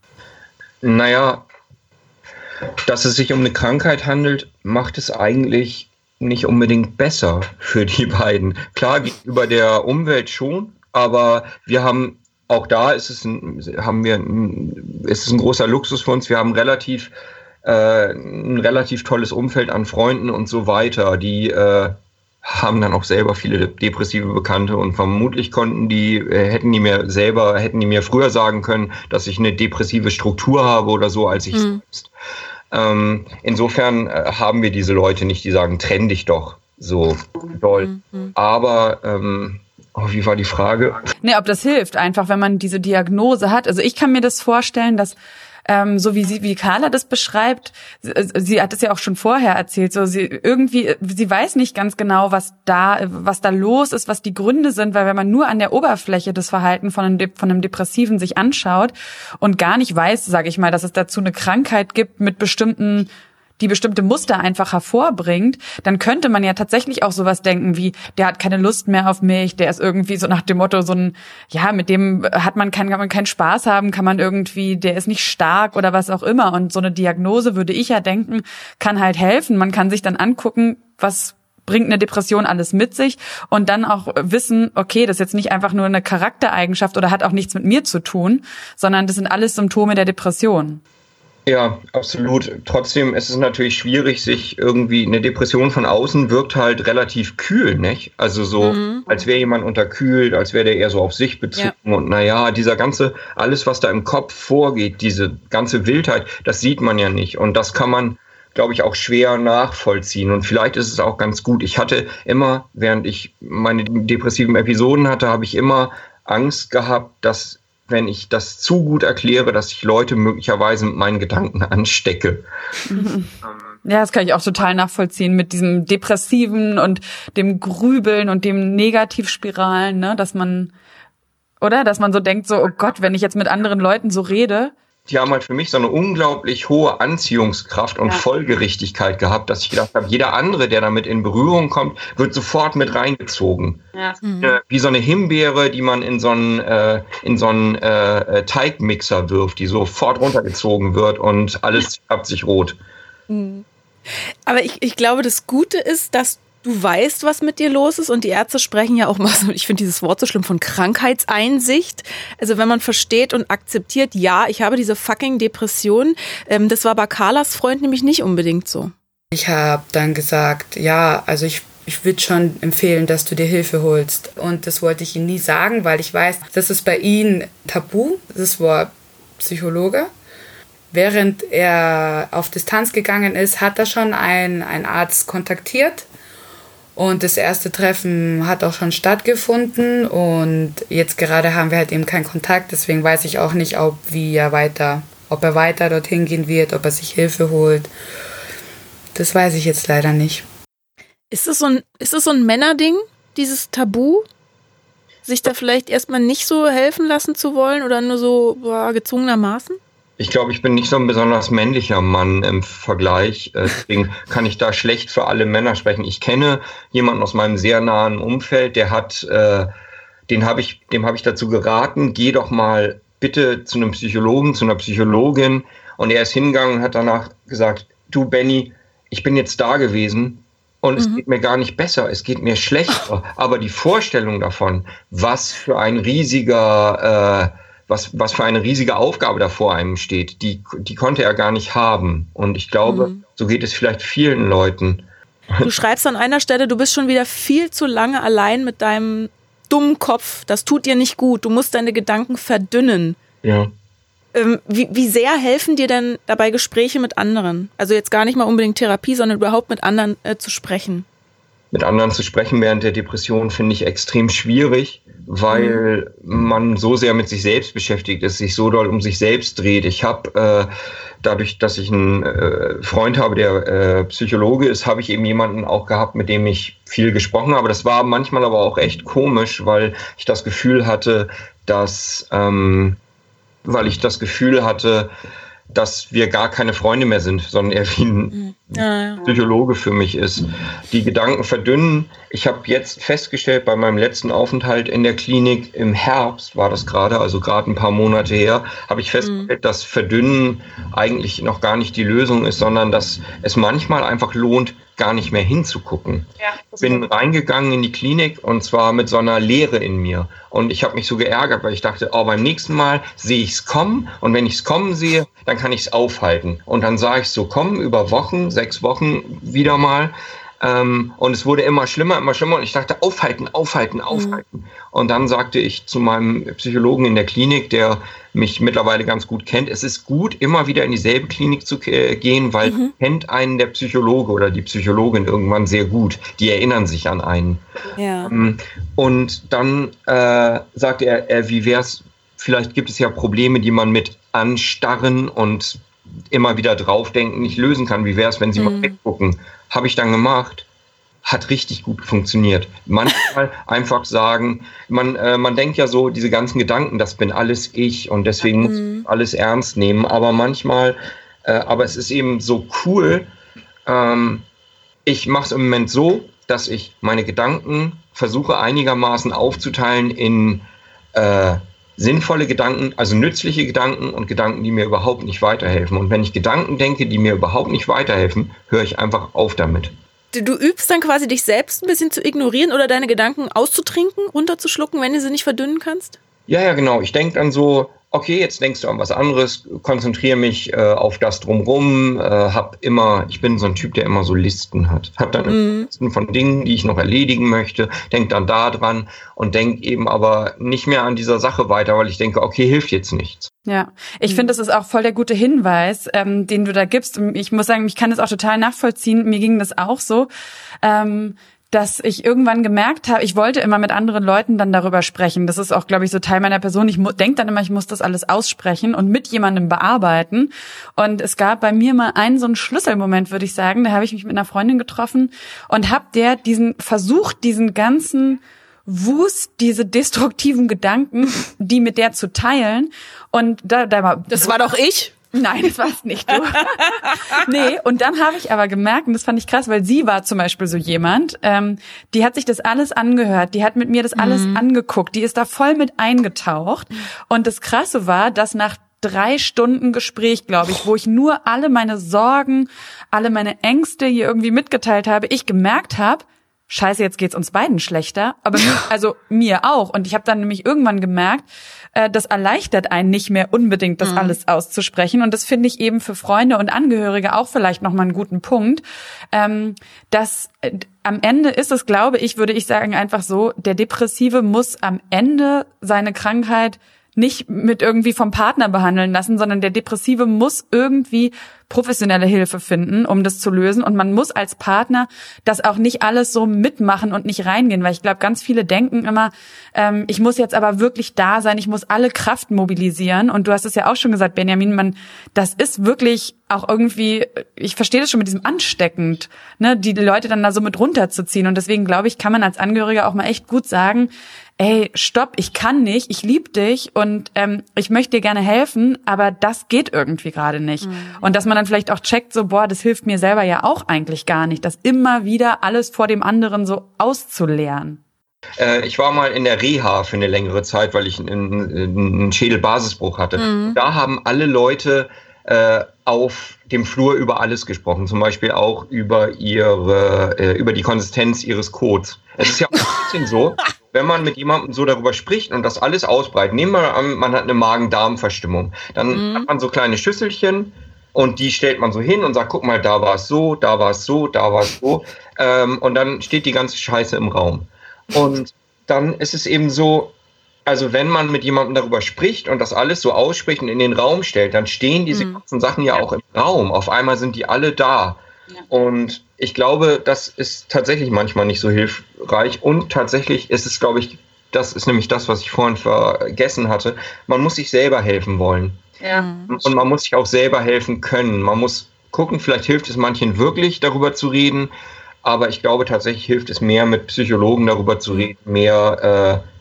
Naja, dass es sich um eine Krankheit handelt, macht es eigentlich nicht unbedingt besser für die beiden. Klar, gegenüber der Umwelt schon, aber wir haben auch da ist es ein, haben wir ein, ist es ein großer Luxus für uns. Wir haben relativ äh, ein relativ tolles Umfeld an Freunden und so weiter. Die äh, haben dann auch selber viele depressive Bekannte und vermutlich konnten die äh, hätten die mir selber hätten die mir früher sagen können, dass ich eine depressive Struktur habe oder so als ich mhm. selbst. Ähm, insofern äh, haben wir diese Leute nicht, die sagen, trenn dich doch so doll. Mhm. Aber ähm, Oh, wie war die Frage? Nee, ob das hilft, einfach wenn man diese Diagnose hat. Also ich kann mir das vorstellen, dass ähm, so wie sie, wie Carla das beschreibt, sie, sie hat es ja auch schon vorher erzählt, so sie irgendwie, sie weiß nicht ganz genau, was da, was da los ist, was die Gründe sind, weil wenn man nur an der Oberfläche das Verhalten von einem, von einem Depressiven sich anschaut und gar nicht weiß, sage ich mal, dass es dazu eine Krankheit gibt mit bestimmten die bestimmte Muster einfach hervorbringt, dann könnte man ja tatsächlich auch sowas denken wie, der hat keine Lust mehr auf mich, der ist irgendwie so nach dem Motto so ein, ja, mit dem hat man keinen, kann man keinen Spaß haben, kann man irgendwie, der ist nicht stark oder was auch immer. Und so eine Diagnose, würde ich ja denken, kann halt helfen. Man kann sich dann angucken, was bringt eine Depression alles mit sich und dann auch wissen, okay, das ist jetzt nicht einfach nur eine Charaktereigenschaft oder hat auch nichts mit mir zu tun, sondern das sind alles Symptome der Depression. Ja, absolut. Trotzdem ist es natürlich schwierig, sich irgendwie, eine Depression von außen wirkt halt relativ kühl, nicht? Also so, mhm. als wäre jemand unterkühlt, als wäre der eher so auf sich bezogen. Ja. Und naja, dieser ganze, alles, was da im Kopf vorgeht, diese ganze Wildheit, das sieht man ja nicht. Und das kann man, glaube ich, auch schwer nachvollziehen. Und vielleicht ist es auch ganz gut. Ich hatte immer, während ich meine depressiven Episoden hatte, habe ich immer Angst gehabt, dass, wenn ich das zu gut erkläre, dass ich Leute möglicherweise mit meinen Gedanken anstecke. Ja, das kann ich auch total nachvollziehen mit diesem Depressiven und dem Grübeln und dem Negativspiralen, ne, dass man, oder? Dass man so denkt, so, oh Gott, wenn ich jetzt mit anderen Leuten so rede. Die haben halt für mich so eine unglaublich hohe Anziehungskraft und ja. Folgerichtigkeit gehabt, dass ich gedacht habe, jeder andere, der damit in Berührung kommt, wird sofort mit reingezogen. Ja. Mhm. Wie so eine Himbeere, die man in so einen, äh, in so einen äh, Teigmixer wirft, die sofort runtergezogen wird und alles färbt sich rot. Mhm. Aber ich, ich glaube, das Gute ist, dass du weißt, was mit dir los ist und die Ärzte sprechen ja auch mal so, ich finde dieses Wort so schlimm, von Krankheitseinsicht. Also wenn man versteht und akzeptiert, ja, ich habe diese fucking Depression, ähm, das war bei Carlas Freund nämlich nicht unbedingt so. Ich habe dann gesagt, ja, also ich, ich würde schon empfehlen, dass du dir Hilfe holst. Und das wollte ich ihm nie sagen, weil ich weiß, das ist bei ihm tabu, das war Psychologe. Während er auf Distanz gegangen ist, hat er schon einen, einen Arzt kontaktiert. Und das erste Treffen hat auch schon stattgefunden und jetzt gerade haben wir halt eben keinen Kontakt, deswegen weiß ich auch nicht, ob, wie er weiter, ob er weiter dorthin gehen wird, ob er sich Hilfe holt. Das weiß ich jetzt leider nicht. Ist das so ein, ist das so ein Männerding, dieses Tabu? Sich da vielleicht erstmal nicht so helfen lassen zu wollen oder nur so boah, gezwungenermaßen? Ich glaube, ich bin nicht so ein besonders männlicher Mann im Vergleich. Deswegen kann ich da schlecht für alle Männer sprechen. Ich kenne jemanden aus meinem sehr nahen Umfeld, der hat, äh, den habe ich, dem habe ich dazu geraten, geh doch mal bitte zu einem Psychologen, zu einer Psychologin. Und er ist hingegangen und hat danach gesagt, du Benny, ich bin jetzt da gewesen und mhm. es geht mir gar nicht besser, es geht mir schlechter. Aber die Vorstellung davon, was für ein riesiger äh, Was, was für eine riesige Aufgabe da vor einem steht, die, die konnte er gar nicht haben. Und ich glaube, mhm. so geht es vielleicht vielen Leuten. Du schreibst an einer Stelle, du bist schon wieder viel zu lange allein mit deinem dummen Kopf. Das tut dir nicht gut. Du musst deine Gedanken verdünnen. Ja. Ähm, wie, wie sehr helfen dir denn dabei Gespräche mit anderen? Also jetzt gar nicht mal unbedingt Therapie, sondern überhaupt mit anderen äh, zu sprechen. Mit anderen zu sprechen während der Depression finde ich extrem schwierig, weil man so sehr mit sich selbst beschäftigt ist, sich so doll um sich selbst dreht. Ich habe, äh, dadurch, dass ich einen äh, Freund habe, der äh, Psychologe ist, habe ich eben jemanden auch gehabt, mit dem ich viel gesprochen habe. Das war manchmal aber auch echt komisch, weil ich das Gefühl hatte, dass, ähm, weil ich das Gefühl hatte, dass wir gar keine Freunde mehr sind, sondern er wie ein ja, ja. Psychologe für mich ist. Die Gedanken verdünnen. Ich habe jetzt festgestellt, bei meinem letzten Aufenthalt in der Klinik im Herbst, war das gerade, also gerade ein paar Monate her, habe ich festgestellt, mhm. dass Verdünnen eigentlich noch gar nicht die Lösung ist, sondern dass es manchmal einfach lohnt, gar nicht mehr hinzugucken. Ja, ich bin reingegangen in die Klinik und zwar mit so einer Leere in mir. Und ich habe mich so geärgert, weil ich dachte, oh, beim nächsten Mal sehe ich es kommen und wenn ich es kommen sehe, dann kann ich es aufhalten. Und dann sah ich es so kommen über Wochen, sechs Wochen wieder mal. Ähm, und es wurde immer schlimmer, immer schlimmer und ich dachte, aufhalten, aufhalten, aufhalten. Mhm. Und dann sagte ich zu meinem Psychologen in der Klinik, der mich mittlerweile ganz gut kennt, es ist gut, immer wieder in dieselbe Klinik zu äh, gehen, weil mhm. kennt einen der Psychologe oder die Psychologin irgendwann sehr gut. Die erinnern sich an einen. Ja. Ähm, und dann äh, sagte er, äh, wie wär's, vielleicht gibt es ja Probleme, die man mit Anstarren und immer wieder draufdenken nicht lösen kann. Wie wäre es, wenn Sie mhm. mal weggucken? Habe ich dann gemacht. Hat richtig gut funktioniert. Manchmal einfach sagen, man, äh, man denkt ja so, diese ganzen Gedanken, das bin alles ich und deswegen mhm. muss ich alles ernst nehmen. Aber manchmal, äh, aber es ist eben so cool, ähm, ich mache es im Moment so, dass ich meine Gedanken versuche einigermaßen aufzuteilen in äh, sinnvolle Gedanken, also nützliche Gedanken und Gedanken, die mir überhaupt nicht weiterhelfen. Und wenn ich Gedanken denke, die mir überhaupt nicht weiterhelfen, höre ich einfach auf damit. Du, du übst dann quasi dich selbst ein bisschen zu ignorieren oder deine Gedanken auszutrinken, runterzuschlucken, wenn du sie nicht verdünnen kannst? Ja, ja, genau. Ich denke dann so, okay, jetzt denkst du an was anderes, konzentriere mich äh, auf das Drumrum, äh, hab immer, ich bin so ein Typ, der immer so Listen hat. Hab dann mm. Listen von Dingen, die ich noch erledigen möchte, denk dann da dran und denk eben aber nicht mehr an dieser Sache weiter, weil ich denke, okay, hilft jetzt nichts. Ja, ich finde, das ist auch voll der gute Hinweis, ähm, den du da gibst. Ich muss sagen, ich kann das auch total nachvollziehen. Mir ging das auch so. Ähm, dass ich irgendwann gemerkt habe, ich wollte immer mit anderen Leuten dann darüber sprechen. Das ist auch, glaube ich, so Teil meiner Person. Ich denke dann immer, ich muss das alles aussprechen und mit jemandem bearbeiten. Und es gab bei mir mal einen so einen Schlüsselmoment, würde ich sagen. Da habe ich mich mit einer Freundin getroffen und habe der diesen versucht, diesen ganzen Wust, diese destruktiven Gedanken, die mit der zu teilen. Und da, da war das war doch ich. Nein, das war's nicht, du. Nee, und dann habe ich aber gemerkt, und das fand ich krass, weil sie war zum Beispiel so jemand, ähm, die hat sich das alles angehört, die hat mit mir das alles mhm. angeguckt, die ist da voll mit eingetaucht. Und das Krasse war, dass nach drei Stunden Gespräch, glaube ich, wo ich nur alle meine Sorgen, alle meine Ängste hier irgendwie mitgeteilt habe, ich gemerkt habe, Scheiße, jetzt geht's uns beiden schlechter, aber mir, also mir auch. Und ich habe dann nämlich irgendwann gemerkt, äh, das erleichtert einen nicht mehr unbedingt, das mhm. alles auszusprechen. Und das finde ich eben für Freunde und Angehörige auch vielleicht nochmal einen guten Punkt. Ähm, dass äh, am Ende ist es, glaube ich, würde ich sagen, einfach so, der Depressive muss am Ende seine Krankheit nicht mit irgendwie vom Partner behandeln lassen, sondern der Depressive muss irgendwie professionelle Hilfe finden, um das zu lösen. Und man muss als Partner das auch nicht alles so mitmachen und nicht reingehen, weil ich glaube, ganz viele denken immer, ähm, ich muss jetzt aber wirklich da sein, ich muss alle Kraft mobilisieren. Und du hast es ja auch schon gesagt, Benjamin, man, das ist wirklich auch irgendwie, ich verstehe das schon mit diesem ansteckend, ne, die Leute dann da so mit runterzuziehen. Und deswegen glaube ich, kann man als Angehöriger auch mal echt gut sagen, ey, stopp, ich kann nicht, ich lieb dich und ähm, ich möchte dir gerne helfen, aber das geht irgendwie gerade nicht. Mhm. Und dass man dann vielleicht auch checkt, so, boah, das hilft mir selber ja auch eigentlich gar nicht, das immer wieder alles vor dem anderen so auszuleeren. Äh, ich war mal in der Reha für eine längere Zeit, weil ich einen, einen Schädelbasisbruch hatte. Mhm. Da haben alle Leute äh, auf dem Flur über alles gesprochen, zum Beispiel auch über ihre, äh, über die Konsistenz ihres Kots. Es ist ja auch ein bisschen so, wenn man mit jemandem so darüber spricht und das alles ausbreitet, nehmen wir an, man hat eine Magen-Darm-Verstimmung, dann mhm. hat man so kleine Schüsselchen und die stellt man so hin und sagt, guck mal, da war es so, da war es so, da war es so ähm, und dann steht die ganze Scheiße im Raum. Und dann ist es eben so, also wenn man mit jemandem darüber spricht und das alles so ausspricht und in den Raum stellt, dann stehen diese mhm. ganzen Sachen ja auch im Raum. Auf einmal sind die alle da. Ja. Und ich glaube, das ist tatsächlich manchmal nicht so hilfreich. Und tatsächlich ist es, glaube ich, das ist nämlich das, was ich vorhin vergessen hatte. Man muss sich selber helfen wollen. Ja. Und man muss sich auch selber helfen können. Man muss gucken, vielleicht hilft es manchen wirklich, darüber zu reden. Aber ich glaube, tatsächlich hilft es mehr, mit Psychologen darüber zu reden, mehr, äh,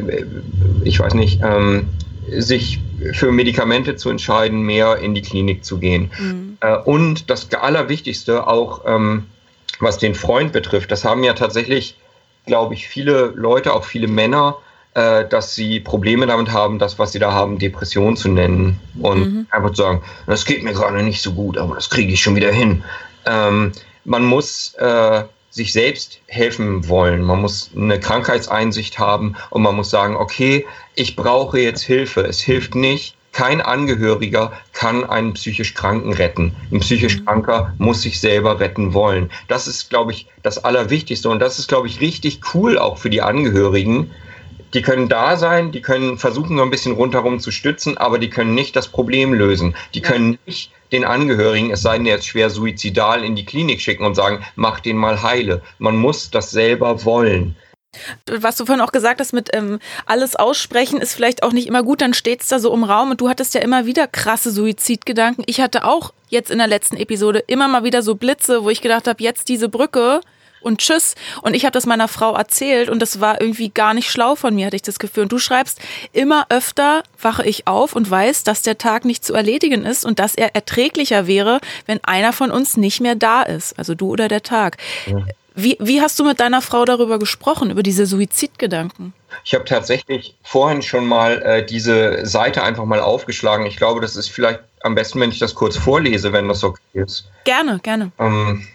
ich weiß nicht, ähm, sich für Medikamente zu entscheiden, mehr in die Klinik zu gehen. Mhm. Äh, und das Allerwichtigste auch, ähm, was den Freund betrifft, das haben ja tatsächlich, glaube ich, viele Leute, auch viele Männer, äh, dass sie Probleme damit haben, das, was sie da haben, Depression zu nennen. Und mhm. einfach zu sagen, das geht mir gerade nicht so gut, aber das kriege ich schon wieder hin. Ähm, man muss äh, sich selbst helfen wollen. Man muss eine Krankheitseinsicht haben und man muss sagen, okay, ich brauche jetzt Hilfe. Es hilft nicht. Kein Angehöriger kann einen psychisch Kranken retten. Ein psychisch Kranker muss sich selber retten wollen. Das ist, glaube ich, das Allerwichtigste. Und das ist, glaube ich, richtig cool auch für die Angehörigen. Die können da sein, die können versuchen, so ein bisschen rundherum zu stützen, aber die können nicht das Problem lösen. Die können nicht den Angehörigen, es sei denn, er ist schwer suizidal, in die Klinik schicken und sagen, mach den mal heile. Man muss das selber wollen. Was du vorhin auch gesagt hast mit ähm, alles aussprechen ist vielleicht auch nicht immer gut, dann steht es da so im Raum und du hattest ja immer wieder krasse Suizidgedanken. Ich hatte auch jetzt in der letzten Episode immer mal wieder so Blitze, wo ich gedacht habe, jetzt diese Brücke und tschüss. Und ich habe das meiner Frau erzählt und das war irgendwie gar nicht schlau von mir, hatte ich das Gefühl. Und du schreibst, immer öfter wache ich auf und weiß, dass der Tag nicht zu erledigen ist und dass er erträglicher wäre, wenn einer von uns nicht mehr da ist, also du oder der Tag. Ja. Wie, wie hast du mit deiner Frau darüber gesprochen, über diese Suizidgedanken? Ich habe tatsächlich vorhin schon mal äh, diese Seite einfach mal aufgeschlagen. Ich glaube, das ist vielleicht am besten, wenn ich das kurz vorlese, wenn das okay ist. Gerne, gerne. Ähm,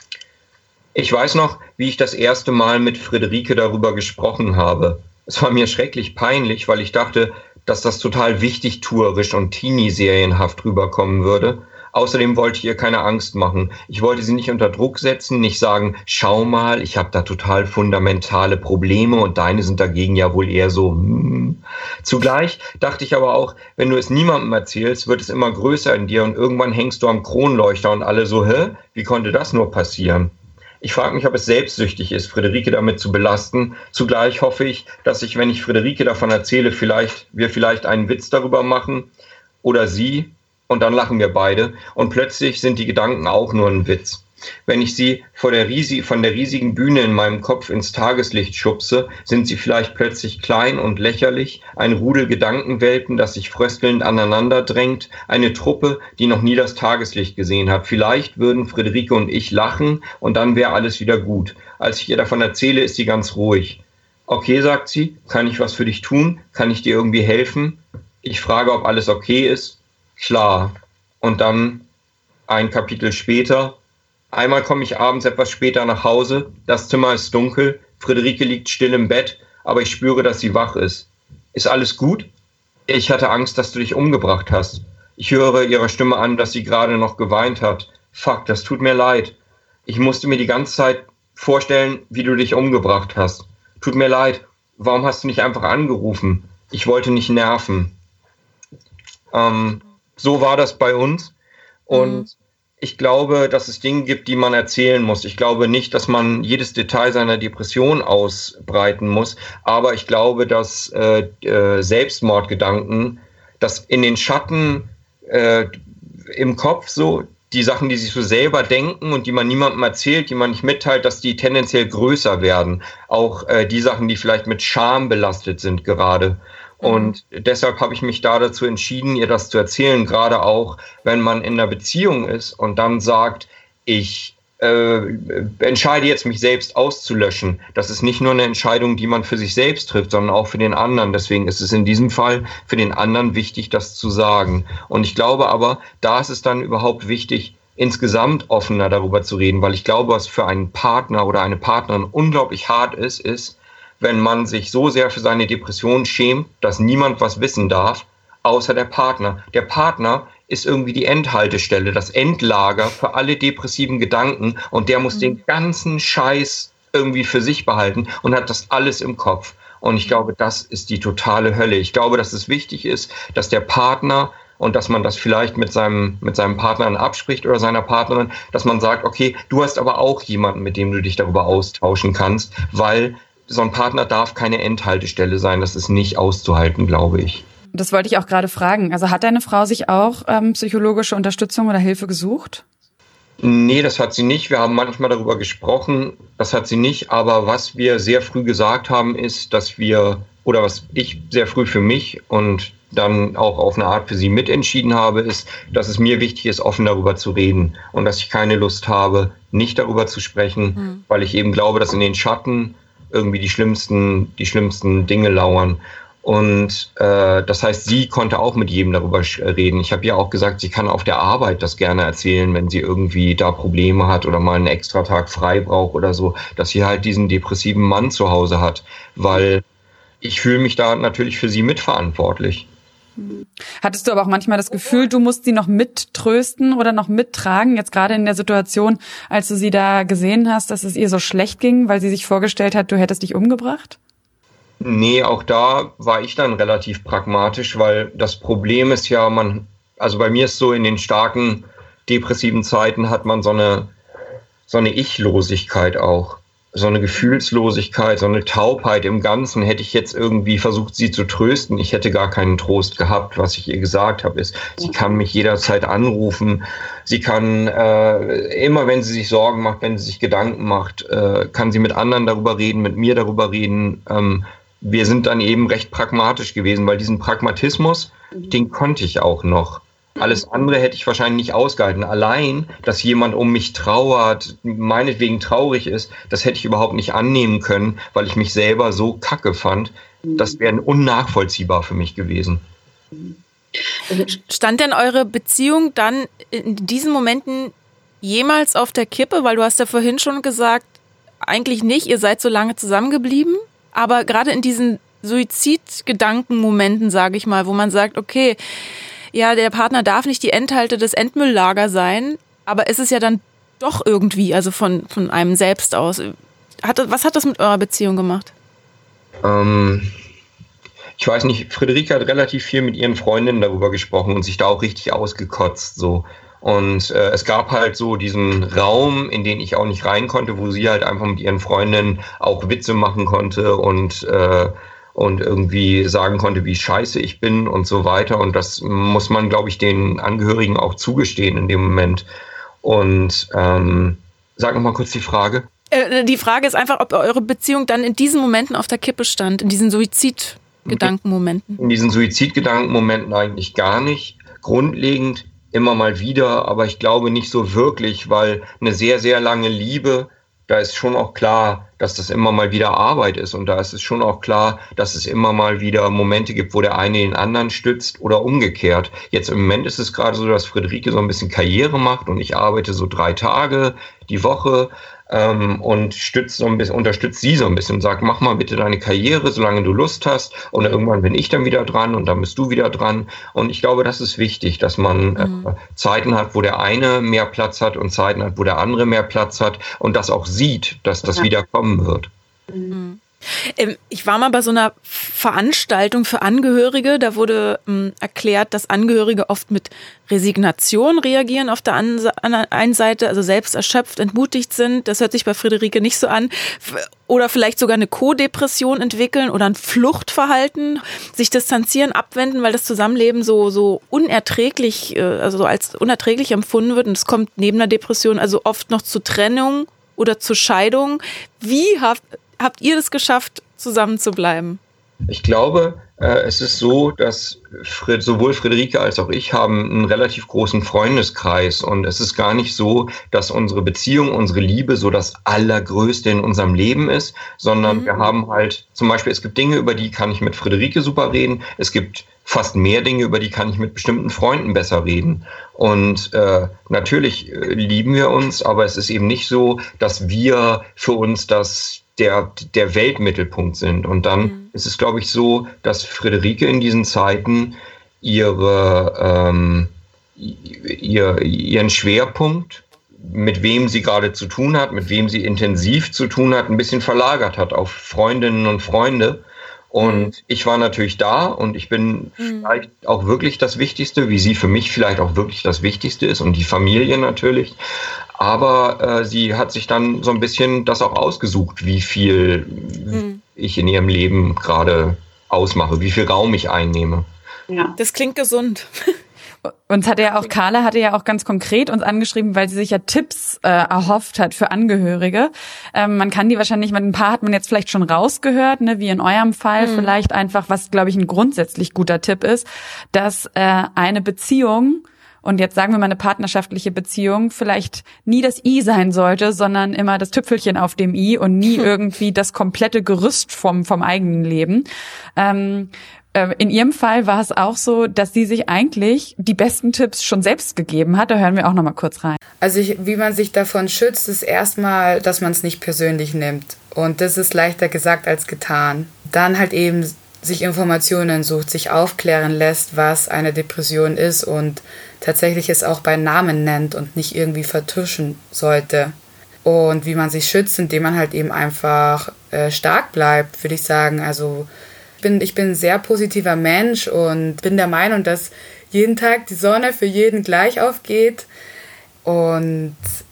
ich weiß noch, wie ich das erste Mal mit Friederike darüber gesprochen habe. Es war mir schrecklich peinlich, weil ich dachte, dass das total wichtigtuerisch und Teenie-serienhaft rüberkommen würde. Außerdem wollte ich ihr keine Angst machen. Ich wollte sie nicht unter Druck setzen, nicht sagen, schau mal, ich habe da total fundamentale Probleme und deine sind dagegen ja wohl eher so. Hm. Zugleich dachte ich aber auch, wenn du es niemandem erzählst, wird es immer größer in dir und irgendwann hängst du am Kronleuchter und alle so, hä, wie konnte das nur passieren? Ich frage mich, ob es selbstsüchtig ist, Friederike damit zu belasten. Zugleich hoffe ich, dass ich, wenn ich Friederike davon erzähle, vielleicht wir vielleicht einen Witz darüber machen oder sie. Und dann lachen wir beide und plötzlich sind die Gedanken auch nur ein Witz. Wenn ich sie vor der riesig, von der riesigen Bühne in meinem Kopf ins Tageslicht schubse, sind sie vielleicht plötzlich klein und lächerlich, ein Rudel Gedankenwelten, das sich fröstelnd aneinander drängt, eine Truppe, die noch nie das Tageslicht gesehen hat. Vielleicht würden Friederike und ich lachen und dann wäre alles wieder gut. Als ich ihr davon erzähle, ist sie ganz ruhig. Okay, sagt sie, kann ich was für dich tun? Kann ich dir irgendwie helfen? Ich frage, ob alles okay ist. Klar. Und dann ein Kapitel später. Einmal komme ich abends etwas später nach Hause. Das Zimmer ist dunkel. Friederike liegt still im Bett, aber ich spüre, dass sie wach ist. Ist alles gut? Ich hatte Angst, dass du dich umgebracht hast. Ich höre ihrer Stimme an, dass sie gerade noch geweint hat. Fuck, das tut mir leid. Ich musste mir die ganze Zeit vorstellen, wie du dich umgebracht hast. Tut mir leid. Warum hast du nicht einfach angerufen? Ich wollte nicht nerven. Ähm... So war das bei uns und mhm. ich glaube, dass es Dinge gibt, die man erzählen muss. Ich glaube nicht, dass man jedes Detail seiner Depression ausbreiten muss, aber ich glaube, dass äh, äh, Selbstmordgedanken, dass in den Schatten äh, im Kopf so die Sachen, die sich so selber denken und die man niemandem erzählt, die man nicht mitteilt, dass die tendenziell größer werden. Auch äh, die Sachen, die vielleicht mit Scham belastet sind gerade. Und deshalb habe ich mich da dazu entschieden, ihr das zu erzählen, gerade auch, wenn man in einer Beziehung ist und dann sagt, ich äh, entscheide jetzt, mich selbst auszulöschen. Das ist nicht nur eine Entscheidung, die man für sich selbst trifft, sondern auch für den anderen. Deswegen ist es in diesem Fall für den anderen wichtig, das zu sagen. Und ich glaube aber, da ist es dann überhaupt wichtig, insgesamt offener darüber zu reden, weil ich glaube, was für einen Partner oder eine Partnerin unglaublich hart ist, ist, wenn man sich so sehr für seine Depression schämt, dass niemand was wissen darf, außer der Partner. Der Partner ist irgendwie die Endhaltestelle, das Endlager für alle depressiven Gedanken und der muss mhm. den ganzen Scheiß irgendwie für sich behalten und hat das alles im Kopf. Und ich glaube, das ist die totale Hölle. Ich glaube, dass es wichtig ist, dass der Partner und dass man das vielleicht mit seinem, mit seinem Partner abspricht oder seiner Partnerin, dass man sagt, okay, du hast aber auch jemanden, mit dem du dich darüber austauschen kannst, weil so ein Partner darf keine Endhaltestelle sein. Das ist nicht auszuhalten, glaube ich. Das wollte ich auch gerade fragen. Also hat deine Frau sich auch ähm, psychologische Unterstützung oder Hilfe gesucht? Nee, das hat sie nicht. Wir haben manchmal darüber gesprochen. Das hat sie nicht. Aber was wir sehr früh gesagt haben, ist, dass wir, oder was ich sehr früh für mich und dann auch auf eine Art für sie mitentschieden habe, ist, dass es mir wichtig ist, offen darüber zu reden und dass ich keine Lust habe, nicht darüber zu sprechen, mhm. weil ich eben glaube, dass in den Schatten irgendwie die schlimmsten, die schlimmsten Dinge lauern. Und äh, das heißt, sie konnte auch mit jedem darüber reden. Ich habe ja auch gesagt, sie kann auf der Arbeit das gerne erzählen, wenn sie irgendwie da Probleme hat oder mal einen extra Tag frei braucht oder so, dass sie halt diesen depressiven Mann zu Hause hat, weil ich fühle mich da natürlich für sie mitverantwortlich. Hattest du aber auch manchmal das Gefühl, du musst sie noch mittrösten oder noch mittragen, jetzt gerade in der Situation, als du sie da gesehen hast, dass es ihr so schlecht ging, weil sie sich vorgestellt hat, du hättest dich umgebracht? Nee, auch da war ich dann relativ pragmatisch, weil das Problem ist ja, man, also bei mir ist so, in den starken depressiven Zeiten hat man so eine, so eine Ichlosigkeit auch. so eine Gefühlslosigkeit, so eine Taubheit im Ganzen. Hätte ich jetzt irgendwie versucht, sie zu trösten, ich hätte gar keinen Trost gehabt. Was ich ihr gesagt habe, ist, sie kann mich jederzeit anrufen. Sie kann äh, immer, wenn sie sich Sorgen macht, wenn sie sich Gedanken macht, äh, kann sie mit anderen darüber reden, mit mir darüber reden. Ähm, wir sind dann eben recht pragmatisch gewesen, weil diesen Pragmatismus, den konnte ich auch noch. Alles andere hätte ich wahrscheinlich nicht ausgehalten. Allein, dass jemand um mich trauert, meinetwegen traurig ist, das hätte ich überhaupt nicht annehmen können, weil ich mich selber so kacke fand. Das wäre unnachvollziehbar für mich gewesen. Stand denn eure Beziehung dann in diesen Momenten jemals auf der Kippe? Weil du hast ja vorhin schon gesagt, eigentlich nicht, ihr seid so lange zusammengeblieben. Aber gerade in diesen Suizidgedankenmomenten, sage ich mal, wo man sagt, okay, ja, der Partner darf nicht die Endhalte des Endmülllager sein, aber ist es ja dann doch irgendwie, also von, von einem selbst aus. Hat, was hat das mit eurer Beziehung gemacht? Ähm, ich weiß nicht, Friederike hat relativ viel mit ihren Freundinnen darüber gesprochen und sich da auch richtig ausgekotzt, so. Und äh, es gab halt so diesen Raum, in den ich auch nicht rein konnte, wo sie halt einfach mit ihren Freundinnen auch Witze machen konnte und äh, und irgendwie sagen konnte, wie scheiße ich bin und so weiter. Und das muss man, glaube ich, den Angehörigen auch zugestehen in dem Moment. Und ähm, sag noch mal kurz die Frage. Äh, die Frage ist einfach, ob eure Beziehung dann in diesen Momenten auf der Kippe stand, in diesen Suizidgedankenmomenten. In diesen Suizidgedankenmomenten eigentlich gar nicht. Grundlegend immer mal wieder, aber ich glaube nicht so wirklich, weil eine sehr, sehr lange Liebe, da ist schon auch klar, dass das immer mal wieder Arbeit ist. Und da ist es schon auch klar, dass es immer mal wieder Momente gibt, wo der eine den anderen stützt oder umgekehrt. Jetzt im Moment ist es gerade so, dass Friederike so ein bisschen Karriere macht und ich arbeite so drei Tage die Woche ähm, und stützt so ein bisschen, unterstützt sie so ein bisschen und sagt, mach mal bitte deine Karriere, solange du Lust hast. Und irgendwann bin ich dann wieder dran und dann bist du wieder dran. Und ich glaube, das ist wichtig, dass man mhm. äh, Zeiten hat, wo der eine mehr Platz hat und Zeiten hat, wo der andere mehr Platz hat und das auch sieht, dass das ja. wieder kommen wird. Mhm. Ich war mal bei so einer Veranstaltung für Angehörige, da wurde ähm, erklärt, dass Angehörige oft mit Resignation reagieren auf der einen Seite, also selbst erschöpft, entmutigt sind. Das hört sich bei Friederike nicht so an. Oder vielleicht sogar eine Co-Depression entwickeln oder ein Fluchtverhalten, sich distanzieren, abwenden, weil das Zusammenleben so, so unerträglich, also so als unerträglich empfunden wird. Und es kommt neben der Depression also oft noch zu Trennung oder zur Scheidung. Wie habt Habt ihr das geschafft, zusammen zu bleiben? Ich glaube, äh, es ist so, dass Fred, sowohl Friederike als auch ich haben einen relativ großen Freundeskreis und es ist gar nicht so, dass unsere Beziehung, unsere Liebe so das Allergrößte in unserem Leben ist, sondern mhm. wir haben halt, zum Beispiel, es gibt Dinge, über die kann ich mit Friederike super reden, es gibt fast mehr Dinge, über die kann ich mit bestimmten Freunden besser reden. Und äh, natürlich äh, lieben wir uns, aber es ist eben nicht so, dass wir für uns das der, der Weltmittelpunkt sind. Und dann mhm. ist es, glaube ich, so, dass Friederike in diesen Zeiten ihre, ähm, ihr, ihren Schwerpunkt, mit wem sie gerade zu tun hat, mit wem sie intensiv zu tun hat, ein bisschen verlagert hat auf Freundinnen und Freunde. Und ich war natürlich da und ich bin mhm. vielleicht auch wirklich das Wichtigste, wie sie für mich vielleicht auch wirklich das Wichtigste ist und die Familie natürlich. Aber äh, sie hat sich dann so ein bisschen das auch ausgesucht, wie viel mhm. ich in ihrem Leben gerade ausmache, wie viel Raum ich einnehme. Ja. Das klingt gesund. Uns hat ja auch, Carla hatte ja auch ganz konkret uns angeschrieben, weil sie sich ja Tipps äh, erhofft hat für Angehörige. Ähm, man kann die wahrscheinlich, mit ein paar hat man jetzt vielleicht schon rausgehört, ne, wie in eurem Fall mhm. vielleicht einfach, was glaube ich ein grundsätzlich guter Tipp ist, dass äh, eine Beziehung, und jetzt sagen wir mal eine partnerschaftliche Beziehung, vielleicht nie das I sein sollte, sondern immer das Tüpfelchen auf dem I und nie irgendwie das komplette Gerüst vom vom eigenen Leben. Ähm, In ihrem Fall war es auch so, dass sie sich eigentlich die besten Tipps schon selbst gegeben hat. Da hören wir auch noch mal kurz rein. Also ich, wie man sich davon schützt, ist erstmal, dass man es nicht persönlich nimmt. Und das ist leichter gesagt als getan. Dann halt eben sich Informationen sucht, sich aufklären lässt, was eine Depression ist und tatsächlich es auch bei Namen nennt und nicht irgendwie vertuschen sollte. Und wie man sich schützt, indem man halt eben einfach äh, stark bleibt, würde ich sagen. Also Bin, ich bin ein sehr positiver Mensch und bin der Meinung, dass jeden Tag die Sonne für jeden gleich aufgeht. Und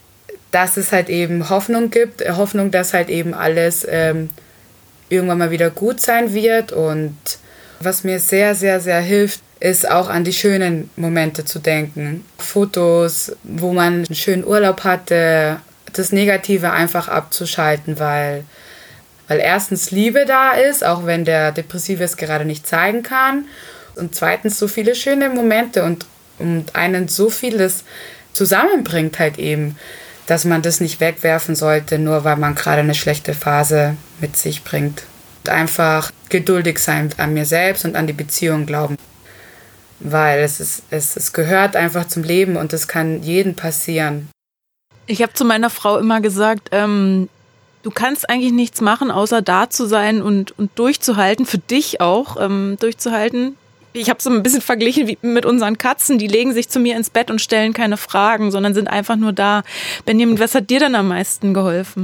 dass es halt eben Hoffnung gibt, Hoffnung, dass halt eben alles ähm, irgendwann mal wieder gut sein wird. Und was mir sehr, sehr, sehr hilft, ist auch an die schönen Momente zu denken. Fotos, wo man einen schönen Urlaub hatte, das Negative einfach abzuschalten, weil, weil erstens Liebe da ist, auch wenn der Depressive es gerade nicht zeigen kann. Und zweitens so viele schöne Momente und, und einen so vieles zusammenbringt halt eben, dass man das nicht wegwerfen sollte, nur weil man gerade eine schlechte Phase mit sich bringt. Und einfach geduldig sein an mir selbst und an die Beziehung glauben. Weil es, ist, es, es gehört einfach zum Leben und es kann jedem passieren. Ich habe zu meiner Frau immer gesagt, ähm, du kannst eigentlich nichts machen, außer da zu sein und, und durchzuhalten, für dich auch ähm, durchzuhalten. Ich habe so ein bisschen verglichen wie mit unseren Katzen, die legen sich zu mir ins Bett und stellen keine Fragen, sondern sind einfach nur da. Benjamin, was hat dir denn am meisten geholfen?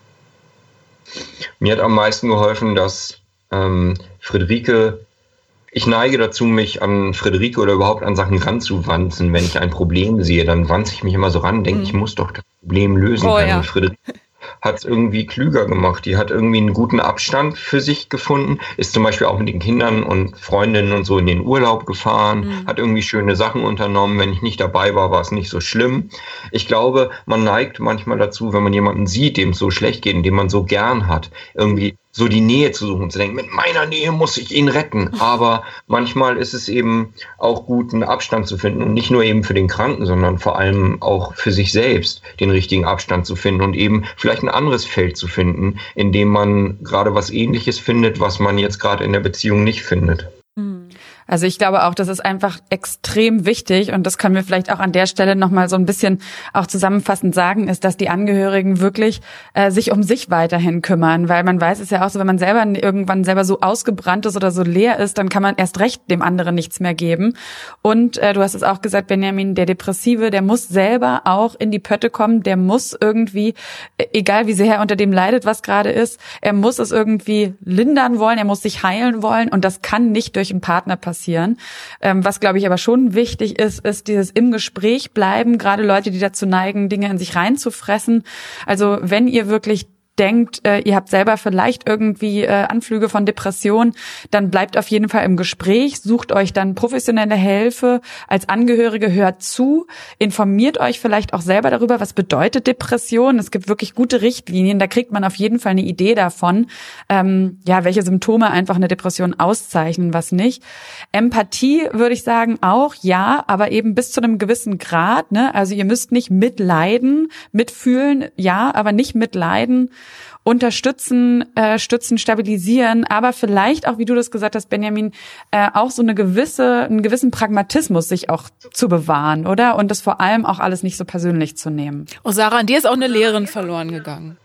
Mir hat am meisten geholfen, dass ähm, Friederike, ich neige dazu, mich an Friederike oder überhaupt an Sachen ranzuwanzen. Wenn ich ein Problem sehe, dann wanze ich mich immer so ran, denke, mhm. ich muss doch das Problem lösen oh, können. Ja. Und Friederike hat es irgendwie klüger gemacht. Die hat irgendwie einen guten Abstand für sich gefunden, ist zum Beispiel auch mit den Kindern und Freundinnen und so in den Urlaub gefahren, mhm. hat irgendwie schöne Sachen unternommen. Wenn ich nicht dabei war, war es nicht so schlimm. Ich glaube, man neigt manchmal dazu, wenn man jemanden sieht, dem es so schlecht geht, den man so gern hat, irgendwie so die Nähe zu suchen und zu denken, mit meiner Nähe muss ich ihn retten. Aber manchmal ist es eben auch gut, einen Abstand zu finden und nicht nur eben für den Kranken, sondern vor allem auch für sich selbst den richtigen Abstand zu finden und eben vielleicht ein anderes Feld zu finden, in dem man gerade was Ähnliches findet, was man jetzt gerade in der Beziehung nicht findet. Also ich glaube auch, das ist einfach extrem wichtig und das können wir vielleicht auch an der Stelle nochmal so ein bisschen auch zusammenfassend sagen, ist, dass die Angehörigen wirklich äh, sich um sich weiterhin kümmern, weil man weiß es ja auch so, wenn man selber irgendwann selber so ausgebrannt ist oder so leer ist, dann kann man erst recht dem anderen nichts mehr geben. Und äh, du hast es auch gesagt, Benjamin, der Depressive, der muss selber auch in die Pötte kommen, der muss irgendwie, egal wie sehr er unter dem leidet, was gerade ist, er muss es irgendwie lindern wollen, er muss sich heilen wollen und das kann nicht durch einen Partner passieren. Passieren. Ähm, was, glaube ich, aber schon wichtig ist, ist dieses im Gespräch bleiben, gerade Leute, die dazu neigen, Dinge in sich reinzufressen. Also wenn ihr wirklich denkt, äh, ihr habt selber vielleicht irgendwie äh, Anflüge von Depression, dann bleibt auf jeden Fall im Gespräch, sucht euch dann professionelle Hilfe. Als Angehörige hört zu, informiert euch vielleicht auch selber darüber, was bedeutet Depression. Es gibt wirklich gute Richtlinien, da kriegt man auf jeden Fall eine Idee davon, ähm, ja, welche Symptome einfach eine Depression auszeichnen, was nicht. Empathie würde ich sagen auch, ja, aber eben bis zu einem gewissen Grad, ne? Also ihr müsst nicht mitleiden, mitfühlen, ja, aber nicht mitleiden. Unterstützen, äh, stützen, stabilisieren, aber vielleicht auch, wie du das gesagt hast, Benjamin, äh, auch so eine gewisse, einen gewissen Pragmatismus sich auch zu bewahren, oder? Und das vor allem auch alles nicht so persönlich zu nehmen. Oh, Sarah, an dir ist auch eine Lehrerin verloren gegangen.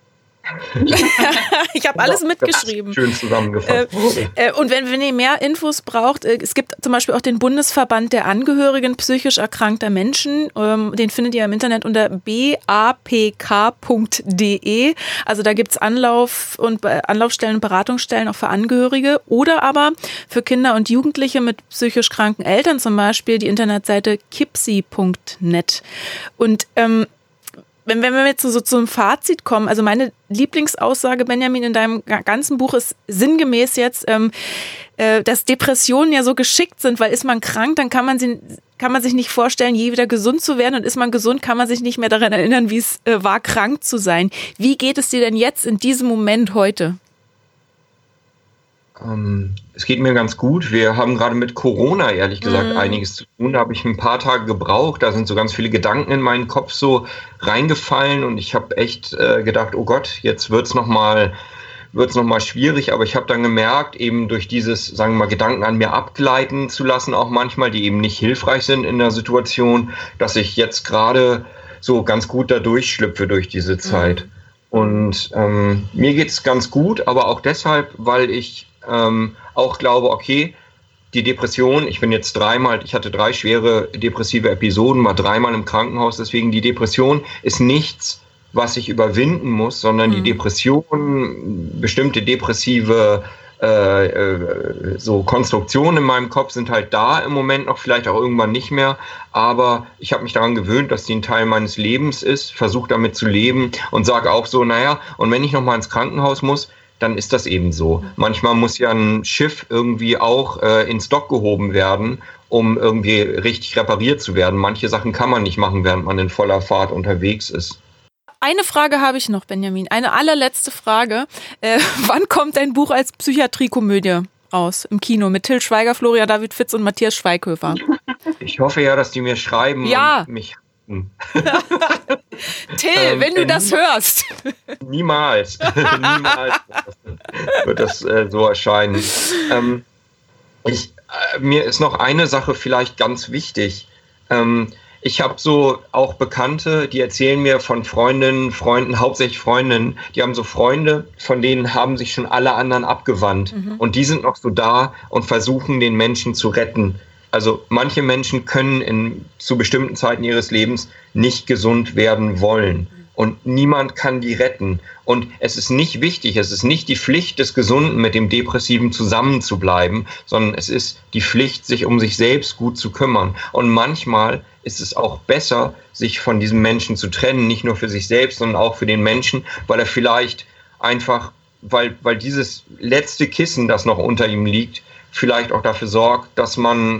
Ich habe alles mitgeschrieben. Schön zusammengefasst. Äh, äh, und wenn, wenn ihr mehr Infos braucht, äh, es gibt zum Beispiel auch den Bundesverband der Angehörigen psychisch erkrankter Menschen. Ähm, den findet ihr im Internet unter b a p k punkt d e. Also da gibt's Anlauf und äh, Anlaufstellen und Beratungsstellen auch für Angehörige oder aber für Kinder und Jugendliche mit psychisch kranken Eltern zum Beispiel die Internetseite kipsi punkt net. Und ähm, Wenn, wenn wir jetzt so, so zum Fazit kommen, also meine Lieblingsaussage, Benjamin, in deinem ganzen Buch ist sinngemäß jetzt, ähm, äh, dass Depressionen ja so geschickt sind, weil ist man krank, dann kann man, sie, kann man sich nicht vorstellen, je wieder gesund zu werden und ist man gesund, kann man sich nicht mehr daran erinnern, wie es äh, war, krank zu sein. Wie geht es dir denn jetzt in diesem Moment heute? Ähm, es geht mir ganz gut. Wir haben gerade mit Corona, ehrlich gesagt, mm. einiges zu tun. Da habe ich ein paar Tage gebraucht. Da sind so ganz viele Gedanken in meinen Kopf so reingefallen und ich habe echt äh, gedacht, oh Gott, jetzt wird's noch mal, wird's noch mal schwierig. Aber ich habe dann gemerkt, eben durch dieses, sagen wir mal, Gedanken an mir abgleiten zu lassen, auch manchmal, die eben nicht hilfreich sind in der Situation, dass ich jetzt gerade so ganz gut da durchschlüpfe durch diese Zeit. Mm. Und ähm, mir geht's ganz gut, aber auch deshalb, weil ich Ähm, auch glaube, okay, die Depression, ich bin jetzt dreimal, ich hatte drei schwere depressive Episoden, war dreimal im Krankenhaus, deswegen die Depression ist nichts, was ich überwinden muss, sondern mhm. die Depression, bestimmte depressive äh, äh, so Konstruktionen in meinem Kopf sind halt da im Moment noch, vielleicht auch irgendwann nicht mehr. Aber ich habe mich daran gewöhnt, dass die ein Teil meines Lebens ist, versuche damit zu leben und sage auch so, naja, und wenn ich nochmal ins Krankenhaus muss, dann ist das eben so. Manchmal muss ja ein Schiff irgendwie auch äh, ins Dock gehoben werden, um irgendwie richtig repariert zu werden. Manche Sachen kann man nicht machen, während man in voller Fahrt unterwegs ist. Eine Frage habe ich noch, Benjamin. Eine allerletzte Frage. Äh, wann kommt dein Buch als Psychiatriekomödie raus im Kino mit Till Schweiger, Florian David Fitz und Matthias Schweighöfer? Ich hoffe ja, dass die mir schreiben ja. und mich... Till, ähm, wenn du äh, das hörst. Niemals. Niemals wird das äh, so erscheinen. Ähm, ich, äh, mir ist noch eine Sache vielleicht ganz wichtig. Ähm, ich habe so auch Bekannte, die erzählen mir von Freundinnen, Freunden, hauptsächlich Freundinnen, die haben so Freunde, von denen haben sich schon alle anderen abgewandt. Mhm. Und die sind noch so da und versuchen, den Menschen zu retten. Also manche Menschen können in, zu bestimmten Zeiten ihres Lebens nicht gesund werden wollen. Und niemand kann die retten. Und es ist nicht wichtig, es ist nicht die Pflicht des Gesunden, mit dem Depressiven zusammenzubleiben, sondern es ist die Pflicht, sich um sich selbst gut zu kümmern. Und manchmal ist es auch besser, sich von diesem Menschen zu trennen, nicht nur für sich selbst, sondern auch für den Menschen, weil er vielleicht einfach, weil, weil dieses letzte Kissen, das noch unter ihm liegt, vielleicht auch dafür sorgt, dass man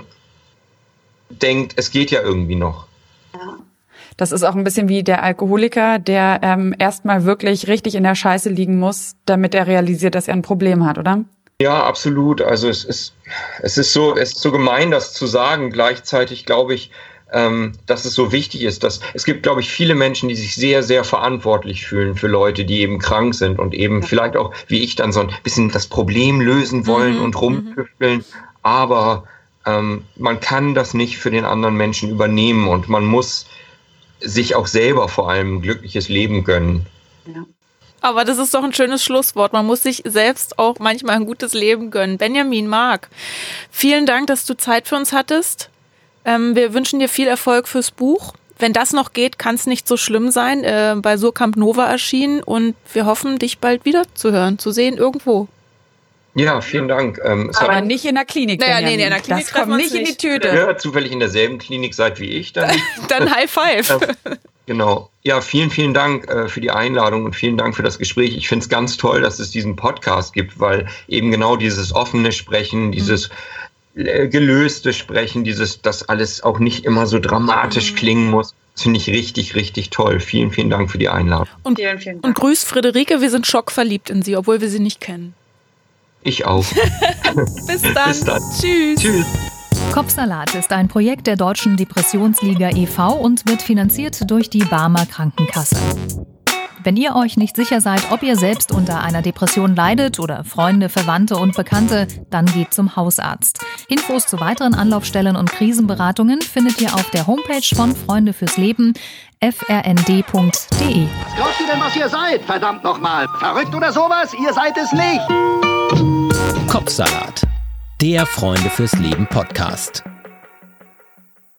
denkt, es geht ja irgendwie noch. Ja. Das ist auch ein bisschen wie der Alkoholiker, der ähm, erstmal wirklich richtig in der Scheiße liegen muss, damit er realisiert, dass er ein Problem hat, oder? Ja, absolut. Also es ist, es ist so, es ist so gemein, das zu sagen. Gleichzeitig glaube ich, ähm, dass es so wichtig ist, dass es gibt, glaube ich, viele Menschen, die sich sehr, sehr verantwortlich fühlen für Leute, die eben krank sind und eben ja. vielleicht auch, wie ich, dann so ein bisschen das Problem lösen wollen mhm. und rumtüfteln. Mhm. Aber ähm, man kann das nicht für den anderen Menschen übernehmen und man muss sich auch selber vor allem ein glückliches Leben gönnen. Ja. Aber das ist doch ein schönes Schlusswort. Man muss sich selbst auch manchmal ein gutes Leben gönnen. Benjamin, Marc, vielen Dank, dass du Zeit für uns hattest. Ähm, wir wünschen dir viel Erfolg fürs Buch. Wenn das noch geht, kann es nicht so schlimm sein. Äh, bei Surkamp Nova erschienen und wir hoffen, dich bald wieder zu hören, zu sehen irgendwo. Ja, vielen Dank. Ähm, es Aber hat nicht in der Klinik. Naja, nee, nee, in der Klinik das kommt nicht in die Tüte. Ja, zufällig in derselben Klinik seid wie ich. Dann, dann High Five. Ähm, genau. Ja, vielen, vielen Dank äh, für die Einladung und vielen Dank für das Gespräch. Ich finde es ganz toll, dass es diesen Podcast gibt, weil eben genau dieses offene Sprechen, dieses mhm. äh, gelöste Sprechen, dieses, dass alles auch nicht immer so dramatisch mhm. klingen muss. Das finde ich richtig, richtig toll. Vielen, vielen Dank für die Einladung. Und, vielen, vielen Dank. Und grüß Friederike, wir sind schockverliebt in sie, obwohl wir sie nicht kennen. Ich auch. Bis dann. Bis dann. Tschüss. Tschüss. Kopfsalat ist ein Projekt der Deutschen Depressionsliga e V und wird finanziert durch die Barmer Krankenkasse. Wenn ihr euch nicht sicher seid, ob ihr selbst unter einer Depression leidet oder Freunde, Verwandte und Bekannte, dann geht zum Hausarzt. Infos zu weiteren Anlaufstellen und Krisenberatungen findet ihr auf der Homepage von Freunde fürs Leben f r n d punkt d e. Was glaubt ihr denn, was ihr seid? Verdammt nochmal. Verrückt oder sowas? Ihr seid es nicht. Kopfsalat, der Freunde fürs Leben Podcast.